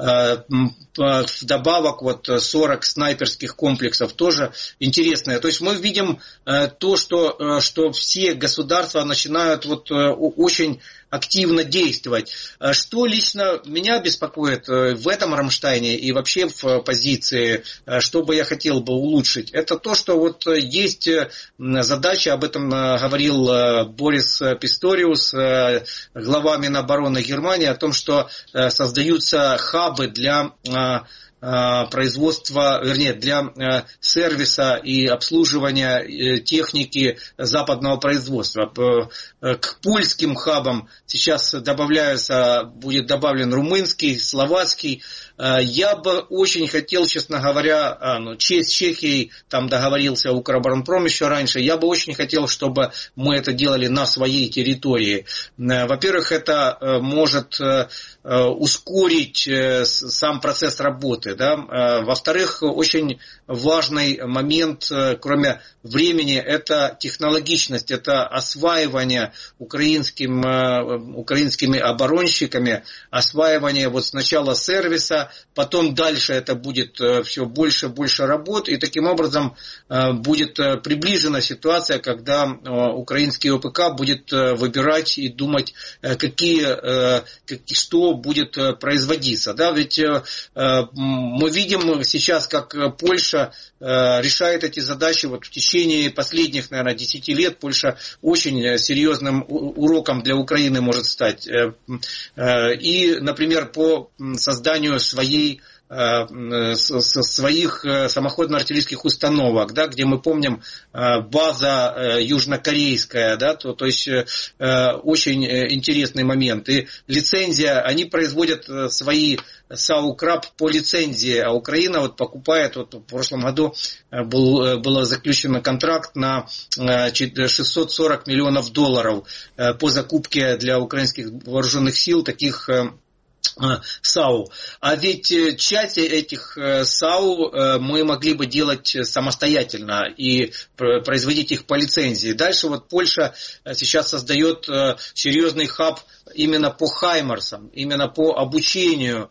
Вдобавок вот сорок снайперских комплексов тоже интересные. То есть мы видим видим то, что, что все государства начинают вот очень активно действовать. Что лично меня беспокоит в этом Рамштайне и вообще в позиции, что бы я хотел бы улучшить, это то, что вот есть задача, об этом говорил Борис Писториус, глава Минобороны Германии, о том, что создаются хабы для производства, вернее, для сервиса и обслуживания техники западного производства. К польским хабам сейчас добавляется, будет добавлен румынский, словацкий. Я бы очень хотел, честно говоря, ну, с Чехией там договорился Укроборонпром еще раньше, я бы очень хотел, чтобы мы это делали на своей территории. Во-первых, это может ускорить сам процесс работы. Да? Во-вторых, очень важный момент, кроме времени, это технологичность, это осваивание украинским, украинскими оборонщиками, осваивание вот сначала сервиса, потом дальше это будет все больше и больше работ, и таким образом будет приближена ситуация, когда украинский ОПК будет выбирать и думать, какие, что будет производиться. Да? Ведь мы видим сейчас, как Польша решает эти задачи вот в течение последних, наверное, десяти лет. Польша очень серьезным уроком для Украины может стать. И, например, по созданию своей своих самоходно-артиллерийских установок, да, где мы помним база южнокорейская, да, то, то есть очень интересный момент. И лицензия, они производят свои САУ «Краб» по лицензии, а Украина вот покупает, вот в прошлом году был, был заключен контракт на шестьсот сорок миллионов долларов по закупке для украинских вооруженных сил таких САУ. А ведь часть этих САУ мы могли бы делать самостоятельно и производить их по лицензии. Дальше вот Польша сейчас создает серьезный хаб именно по хаймарсам, именно по обучению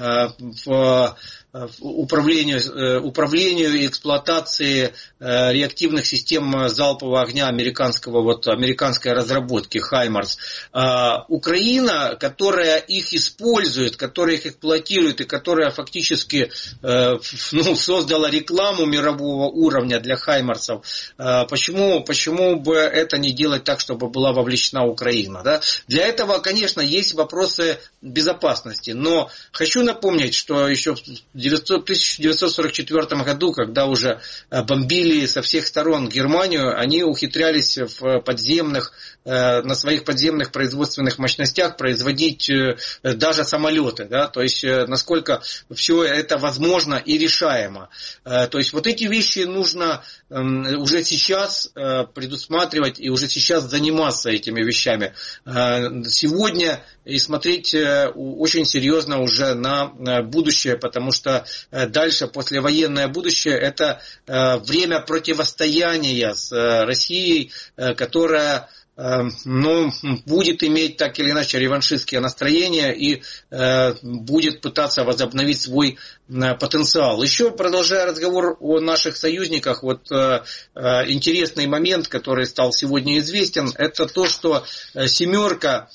в управлению, управлению и эксплуатации реактивных систем залпового огня американского, вот, американской разработки хаймарс. Украина, которая их использует, которая их эксплуатирует и которая фактически ну, создала рекламу мирового уровня для хаймарсов, почему, почему бы это не делать так, чтобы была вовлечена Украина? Да? Для этого, конечно, есть вопросы безопасности, но хочу напомнить, что еще в тысяча девятьсот сорок четвёртом году, когда уже бомбили со всех сторон Германию, они ухитрялись в подземных, на своих подземных производственных мощностях производить даже самолеты. Да? То есть, насколько все это возможно и решаемо. То есть, вот эти вещи нужно уже сейчас предусматривать и уже сейчас заниматься этими вещами. Сегодня и смотреть очень серьезно уже на будущее, потому что дальше, послевоенное будущее, это время противостояния с Россией, которая ну, будет иметь так или иначе реваншистские настроения и э, будет пытаться возобновить свой э, потенциал. Еще продолжая разговор о наших союзниках, вот э, э, интересный момент, который стал сегодня известен, это то, что э, «семерка»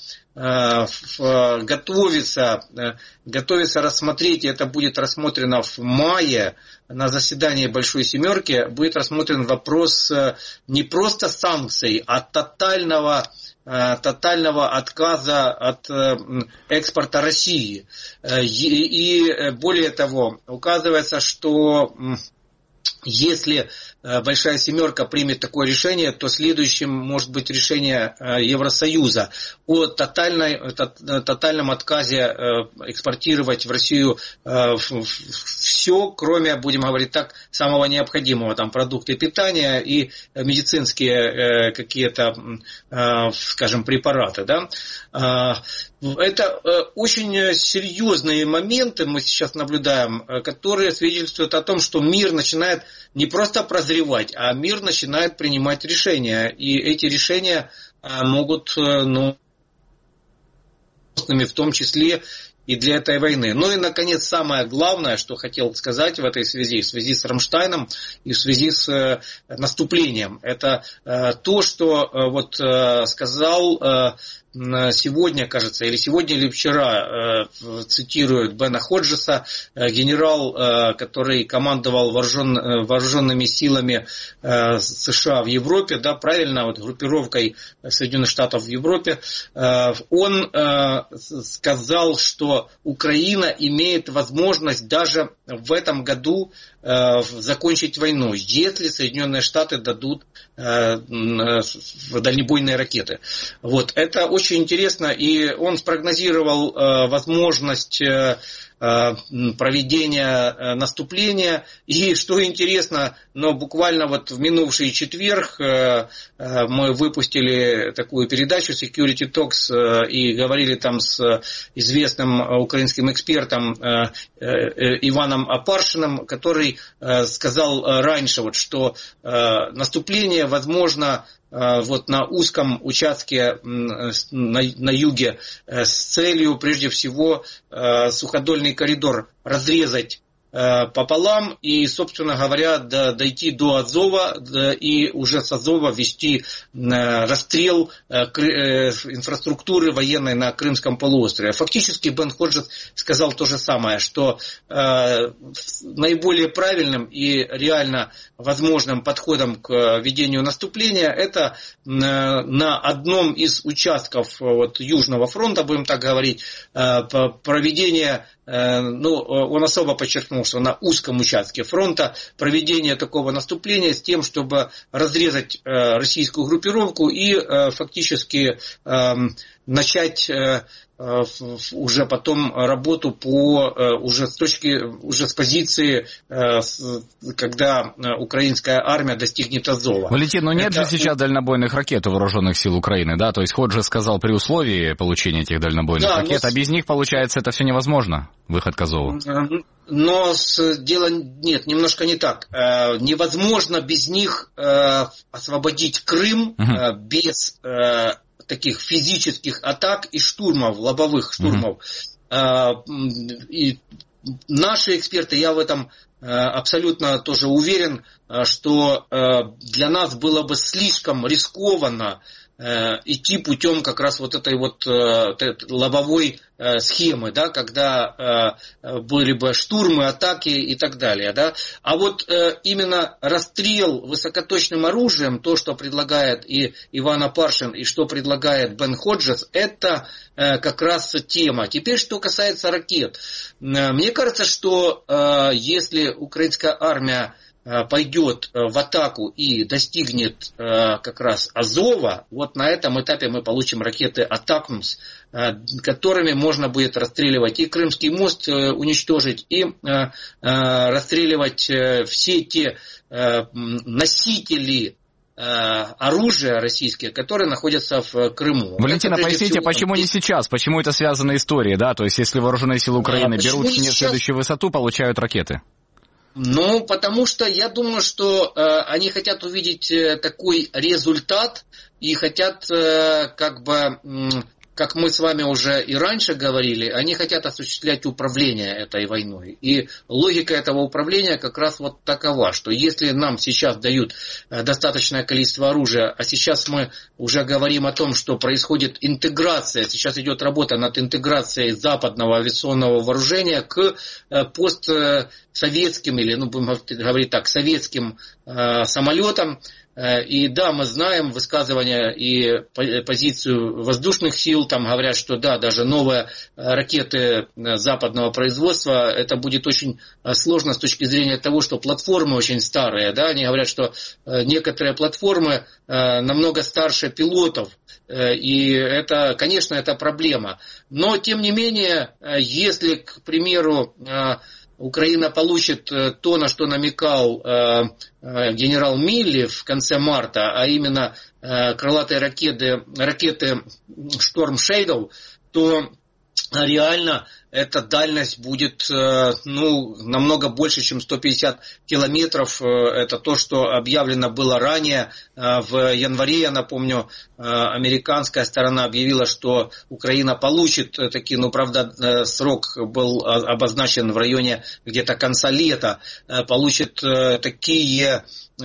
готовится, готовится рассмотреть, и это будет рассмотрено в мае на заседании Большой Семерки, будет рассмотрен вопрос не просто санкций, а тотального, тотального отказа от экспорта России. И более того, указывается, что если Большая Семерка примет такое решение, то следующим может быть решение Евросоюза о тотальной, тотальном отказе экспортировать в Россию все, кроме, будем говорить так, самого необходимого, там продукты питания и медицинские какие-то, скажем, препараты. Да? Это очень серьезные моменты мы сейчас наблюдаем, которые свидетельствуют о том, что мир начинает не просто прозревать, а мир начинает принимать решения. И эти решения могут, ну, в том числе и для этой войны. Ну и, наконец, самое главное, что хотел сказать в этой связи, в связи с Рамштайном и в связи с наступлением, это то, что вот сказал сегодня, кажется, или сегодня, или вчера, цитируют Бена Ходжеса, генерал, который командовал вооружен, вооруженными силами США в Европе, да, правильно, вот группировкой Соединенных Штатов в Европе, он сказал, что что Украина имеет возможность даже в этом году э, закончить войну, если Соединенные Штаты дадут э, дальнобойные ракеты. Вот. Это очень интересно, и он спрогнозировал э, возможность э, проведения наступления. И что интересно, но буквально вот в минувший четверг мы выпустили такую передачу Security Talks и говорили там с известным украинским экспертом Иваном Апаршиным, который сказал раньше, вот, что наступление возможно вот на узком участке на, на юге с целью, прежде всего, суходольный коридор разрезать пополам и, собственно говоря, до, дойти до Азова да, и уже с Азова вести расстрел инфраструктуры военной на Крымском полуострове. Фактически Бен Ходжес сказал то же самое, что э, наиболее правильным и реально возможным подходом к ведению наступления это на одном из участков вот, Южного фронта, будем так говорить, проведение, ну, он особо подчеркнул, что на узком участке фронта проведение такого наступления с тем, чтобы разрезать российскую группировку и фактически начать уже потом работу по уже с точки уже с позиции, когда украинская армия достигнет Азова. Валентин, но нет Это... же сейчас дальнобойных ракет у вооруженных сил Украины, да? То есть Ходжес сказал при условии получения этих дальнобойных да, ракет, но... а без них, получается, это все невозможно, выход к Азову. Но с... дело нет, немножко не так. Невозможно без них освободить Крым угу. без таких физических атак и штурмов, лобовых штурмов. Mm-hmm. И наши эксперты, я в этом абсолютно тоже уверен, что для нас было бы слишком рискованно идти путем как раз вот этой вот лобовой схемы, да, когда были бы штурмы, атаки и так далее. Да. А вот именно расстрел высокоточным оружием, то, что предлагает и Иван Апаршин, и что предлагает Бен Ходжес, это как раз тема. Теперь, что касается ракет. Мне кажется, что если украинская армия пойдет в атаку и достигнет как раз Азова, вот на этом этапе мы получим ракеты «Атакмс», которыми можно будет расстреливать и Крымский мост, уничтожить, и расстреливать все те носители оружия российские, которые находятся в Крыму. Валентина, это, поясните, всего... почему не сейчас? Почему это связана история? Да? То есть, если вооруженные силы Украины а, берут в следующую высоту, получают ракеты? Ну, потому что я думаю, что э, они хотят увидеть э, такой результат и хотят э, как бы, э, как мы с вами уже и раньше говорили, они хотят осуществлять управление этой войной. И логика этого управления как раз вот такова, что если нам сейчас дают достаточное количество оружия, а сейчас мы уже говорим о том, что происходит интеграция, сейчас идет работа над интеграцией западного авиационного вооружения к постсоветским, или, ну, будем говорить так, советским э, самолетам. И да, мы знаем высказывания и позицию воздушных сил, там говорят, что да, даже новые ракеты западного производства, это будет очень сложно с точки зрения того, что платформы очень старые, да, они говорят, что некоторые платформы намного старше пилотов, и это, конечно, это проблема. Но, тем не менее, если, к примеру, Украина получит то, на что намекал э, э, генерал Милли в конце марта, а именно э, крылатые ракеты, ракеты Storm Shadow, то реально эта дальность будет э, ну, намного больше, чем сто пятьдесят километров. Это то, что объявлено было ранее. В январе, я напомню, американская сторона объявила, что Украина получит такие, ну, правда, срок был обозначен в районе где-то конца лета, получит такие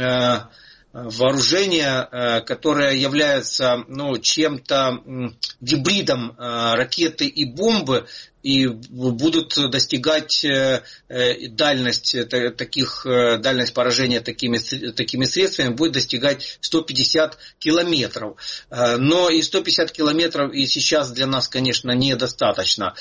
вооружения, которые являются, ну, чем-то гибридом ракеты и бомбы, и будут достигать дальность таких, дальность поражения такими, такими средствами будет достигать сто пятьдесят километров. Но и сто пятьдесят километров и сейчас для нас, конечно, недостаточно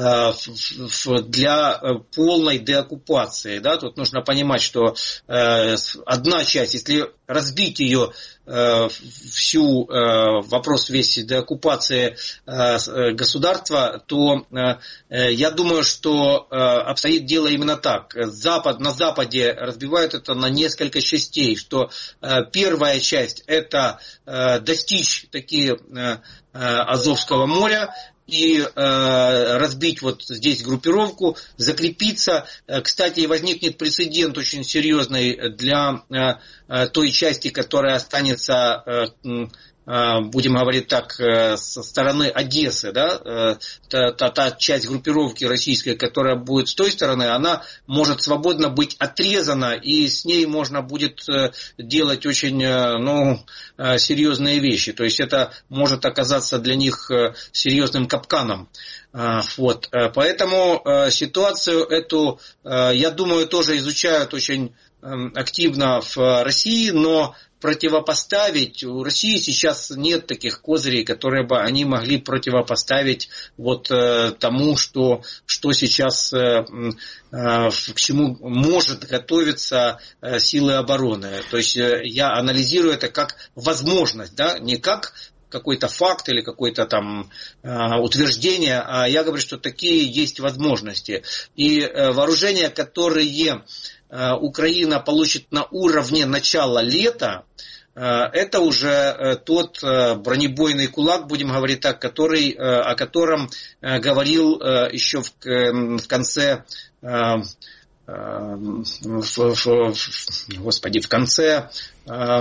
для полной деоккупации. Да? Тут нужно понимать, что одна часть, если разбить ее всю вопрос весь деоккупации государства, то я думаю, что обстоит дело именно так. Запад, на Западе разбивают это на несколько частей, что первая часть – это достичь такие Азовского моря, и э, разбить вот здесь группировку, закрепиться. Кстати, возникнет прецедент очень серьезный для э, той части, которая останется, э, э, будем говорить так, э, со стороны Одессы. Да? Э, та, та, та часть группировки российской, которая будет с той стороны, она может свободно быть отрезана, и с ней можно будет э, делать очень э, ну, э, серьезные вещи. То есть это может оказаться для них э, серьезным капканом. Вот. Поэтому ситуацию эту, я думаю, тоже изучают очень активно в России, но противопоставить у России сейчас нет таких козырей, которые бы они могли противопоставить вот тому, что, что сейчас к чему может готовиться силы обороны. То есть я анализирую это как возможность, да, не как какой-то факт или какое-то там э, утверждение, а я говорю, что такие есть возможности. И э, вооружения, которые э, Украина получит на уровне начала лета, э, это уже э, тот э, бронебойный кулак, будем говорить так, который, э, о котором э, говорил э, еще в, э, в конце э, э, в, в, в, господи, в конце э,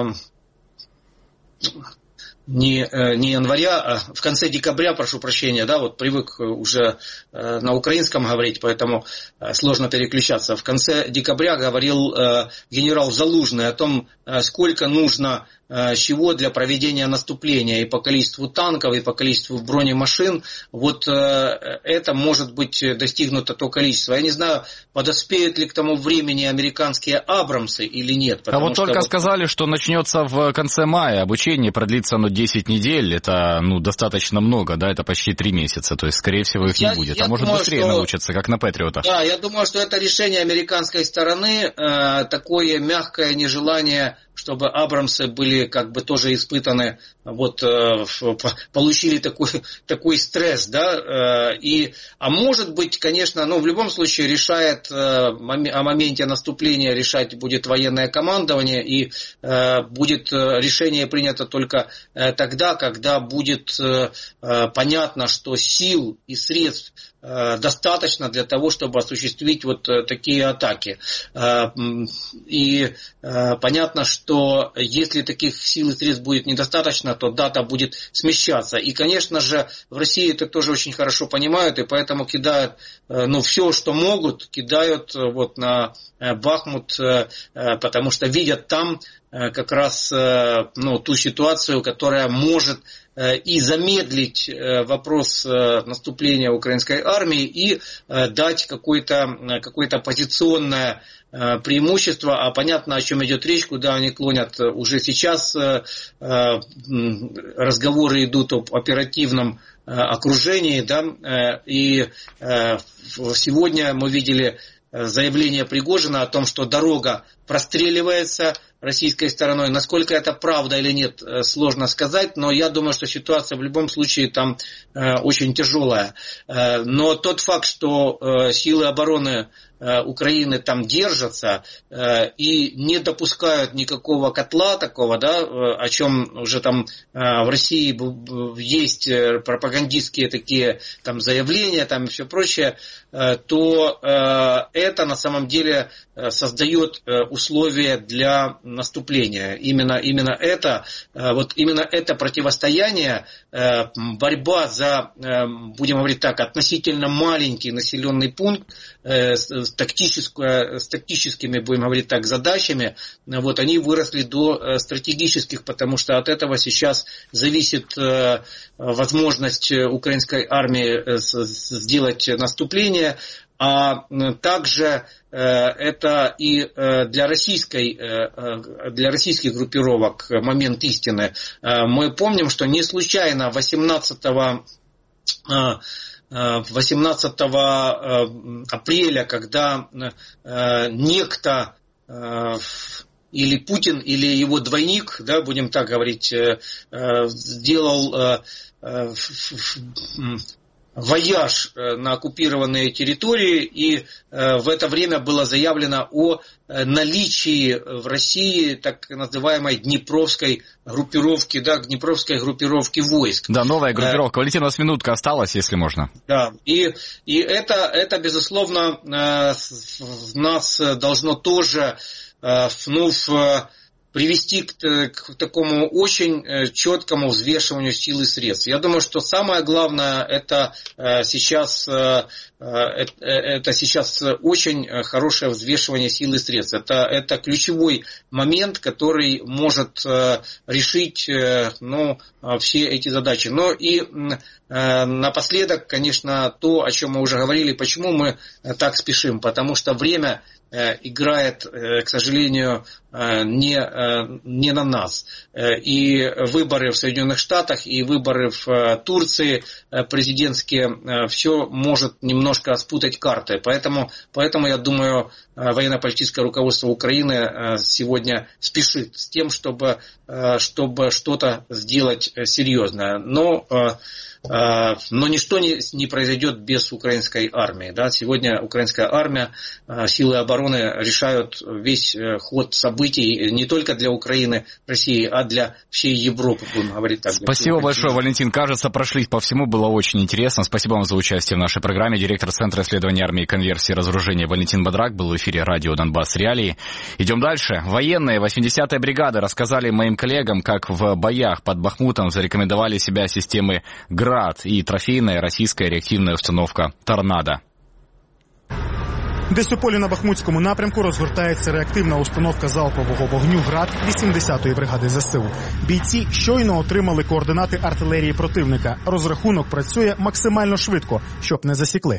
Не, не января, а в конце декабря, прошу прощения, да, вот привык уже на украинском говорить, поэтому сложно переключаться. В конце декабря говорил генерал Залужный о том, сколько нужно чего для проведения наступления и по количеству танков, и по количеству бронемашин. Вот это может быть достигнуто то количество. Я не знаю, подоспеют ли к тому времени американские Абрамсы или нет. А вот только вот... сказали, что начнется в конце мая. Обучение продлится ну, десять недель. Это ну, достаточно много, да, это почти три месяца. То есть, скорее всего, их я, не будет. А может думаю, быстрее что... научатся, как на Патриотах. Да, я думаю, что это решение американской стороны, э, такое мягкое нежелание, чтобы Абрамсы были как бы тоже испытаны, вот, э, получили такой, такой стресс, да, э, и, а может быть, конечно, ну, в любом случае решает, э, о моменте наступления решать будет военное командование, и э, будет решение принято только э, тогда, когда будет э, понятно, что сил и средств достаточно для того, чтобы осуществить вот такие атаки. И понятно, что если таких сил и средств будет недостаточно, то дата будет смещаться. И, конечно же, в России это тоже очень хорошо понимают, и поэтому кидают, ну, все, что могут, кидают вот на Бахмут, потому что видят там как раз, ну, ту ситуацию, которая может и замедлить вопрос наступления украинской армии и дать какое-то, какое-то позиционное преимущество, а понятно, о чем идет речь, куда они клонят уже сейчас. Разговоры идут об оперативном окружении, да, и сегодня мы видели заявление Пригожина о том, что дорога простреливается российской стороной. Насколько это правда или нет, сложно сказать, но я думаю, что ситуация в любом случае там э, очень тяжелая. Э, но тот факт, что э, силы обороны э, Украины там держатся э, и не допускают никакого котла такого, да, э, о чем уже там э, в России есть пропагандистские такие там заявления там и все прочее, э, то э, это на самом деле создает условия для наступления. Именно, именно это, вот именно это противостояние, борьба за, будем говорить так, относительно маленький населенный пункт, тактическое, с тактическими, будем говорить так, задачами, вот, они выросли до стратегических, потому что от этого сейчас зависит возможность украинской армии сделать наступление, а также это и для российской, для российских группировок момент истины. Мы помним, что не случайно восемнадцатого апреля, когда некто или Путин, или его двойник, да, будем так говорить, сделал вояж на оккупированные территории, и в это время было заявлено о наличии в России так называемой Днепровской группировки, да, Днепровской группировки войск. Да, новая группировка. Валентин, у нас минутка осталась, если можно. Да, и, и это, это, безусловно, нас должно тоже, ну, в привести к, к такому очень четкому взвешиванию сил и средств. Я думаю, что самое главное это сейчас, это сейчас очень хорошее взвешивание сил и средств. Это, это ключевой момент, который может решить, ну, все эти задачи. Но и напоследок, конечно, то, о чем мы уже говорили, почему мы так спешим. Потому что время играет, к сожалению, не, не на нас. И выборы в Соединенных Штатах, и выборы в Турции президентские, все может немножко спутать карты. Поэтому, поэтому я думаю, военно-политическое руководство Украины сегодня спешит с тем, чтобы, чтобы что-то сделать серьезное. Но Но ничто не, не произойдет без украинской армии. Да? Сегодня украинская армия, силы обороны решают весь ход событий не только для Украины, России, а для всей Европы, будем говорить так. Спасибо большое, Валентин. Кажется, прошлись по всему, было очень интересно. Спасибо вам за участие в нашей программе. Директор Центра исследований армии, конверсии и разоружения Валентин Бодрак был в эфире радио «Донбасс Реалии». Идем дальше. Военные восьмидесятой бригады рассказали моим коллегам, как в боях под Бахмутом зарекомендовали себя системы ГРАД и трофейная российская реактивная установка «Торнадо». Десь у полі на Бахмутському напрямку розгортається реактивна установка залпового вогню «Град» вісімдесятої бригади ЗСУ. Бійці щойно отримали координати артилерії противника. Розрахунок працює максимально швидко, щоб не засікли.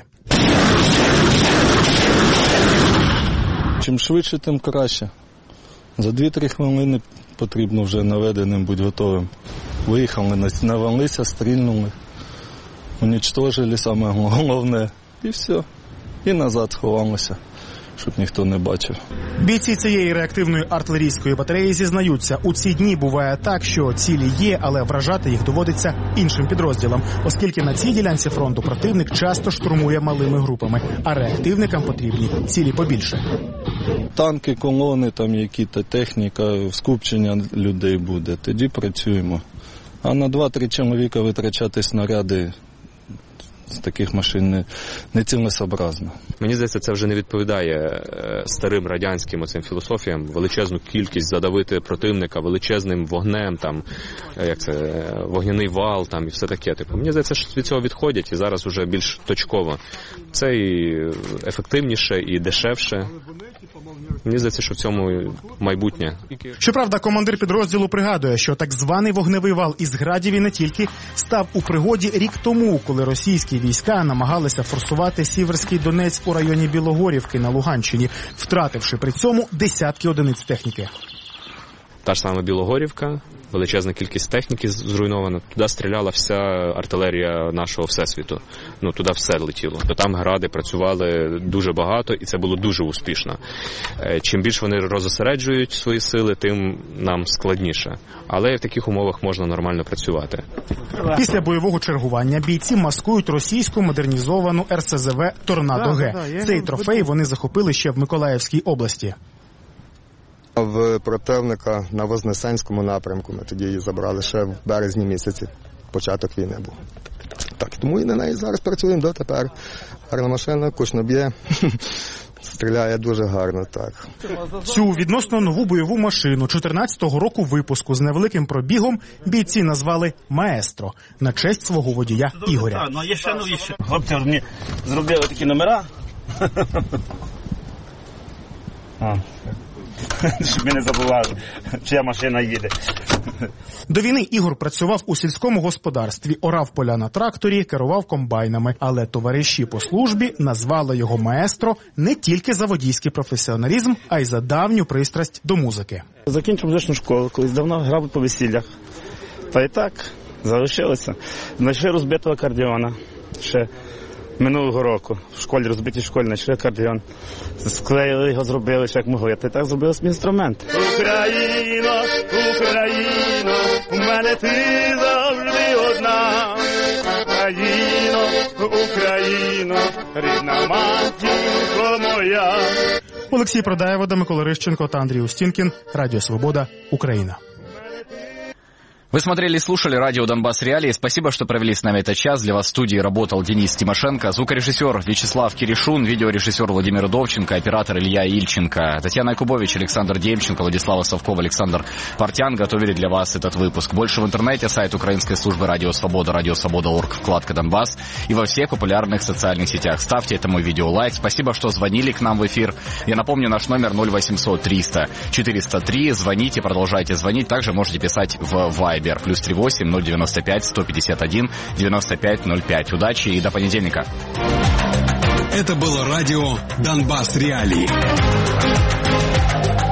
Чим швидше, тим краще. За дві-три хвилини потрібно вже наведеним бути готовим. Виїхали, навалися, стрільнули, уничтожили, саме головне, і все. І назад сховалися, щоб ніхто не бачив. Бійці цієї реактивної артилерійської батареї зізнаються, у ці дні буває так, що цілі є, але вражати їх доводиться іншим підрозділам, оскільки на цій ділянці фронту противник часто штурмує малими групами, а реактивникам потрібні цілі побільше. Танки, колони, там які-то техніка, скупчення людей буде, тоді працюємо. А на два-три чоловіка витрачати снаряди з таких машин не, не цілесообразно. Мені здається, це вже не відповідає старим радянським оцим філософіям. Величезну кількість задавити противника величезним вогнем, там, як це, вогняний вал там, і все таке. Типу, мені здається, що від цього відходять і зараз вже більш точково. Це і ефективніше, і дешевше. Мені здається, що в цьому майбутнє. Щоправда, командир підрозділу пригадує, що так званий вогневий вал із Градів і не тільки став у пригоді рік тому, коли російські війська намагалися форсувати Сіверський Донець у районі Білогорівки на Луганщині, втративши при цьому десятки одиниць техніки. Та ж сама Білогорівка, величезна кількість техніки зруйнована. Туди стріляла вся артилерія нашого всесвіту. Ну, туди все летіло. То там гради працювали дуже багато, і це було дуже успішно. Чим більше вони розосереджують свої сили, тим нам складніше. Але в таких умовах можна нормально працювати. Після бойового чергування бійці маскують російську модернізовану ер ес зе ве «Торнадо-Г». Цей трофей вони захопили ще в Миколаївській області. В противника на Вознесенському напрямку ми тоді її забрали ще в березні місяці. Початок війни був. Так, тому і на неї зараз працюємо дотепер. Гарна машина, кучно б'є, стріляє дуже гарно, так. Цю відносно нову бойову машину чотирнадцятого року випуску з невеликим пробігом бійці назвали «Маестро» на честь свого водія Ігоря. Ну, є ще новіше. Хлопці мені зробили такі номера. А. Щоб ми не забували, чия машина їде. До війни Ігор працював у сільському господарстві, орав поля на тракторі, керував комбайнами. Але товариші по службі назвали його маестро не тільки за водійський професіоналізм, а й за давню пристрасть до музики. Закінчив музичну школу, колись давно грав по весіллях. Та й так, залишилося. Знайшли розбитого акордеона ще минулого року. В школі, розбитій школі, знайшли акордеон. Склеїли його, зробили, як могли. Та й так зробили свій інструмент. Україно, Україно, у мене ти завжди одна. Україно, Україно, рідна матінко моя. Олексій Продаєвода, Микола Рищенко та Андрій Устінкін. Радіо Свобода, Україна. Вы смотрели и слушали радио «Донбасс Реалии». Спасибо, что провели с нами этот час. Для вас в студии работал Денис Тимошенко, звукорежиссер Вячеслав Киришун, видеорежиссер Владимир Удовченко, оператор Илья Ильченко, Татьяна Якубович, Александр Демченко, Владислава Совкова, Александр Портян готовили для вас этот выпуск. Больше в интернете, сайт украинской службы «Радио Свобода», радиосвобода точка орг, вкладка «Донбасс» и во всех популярных социальных сетях. Ставьте этому видео лайк. Спасибо, что звонили к нам в эфир. Я напомню, наш номер ноль восемьсот триста четыреста три. Звоните, продолжайте звонить. Также можете писать в Viber. Плюс три восемь ноль девяносто пять сто пятьдесят один девяносто пять ноль пять. Удачи и до понедельника. Это было радио «Донбасс Реалии».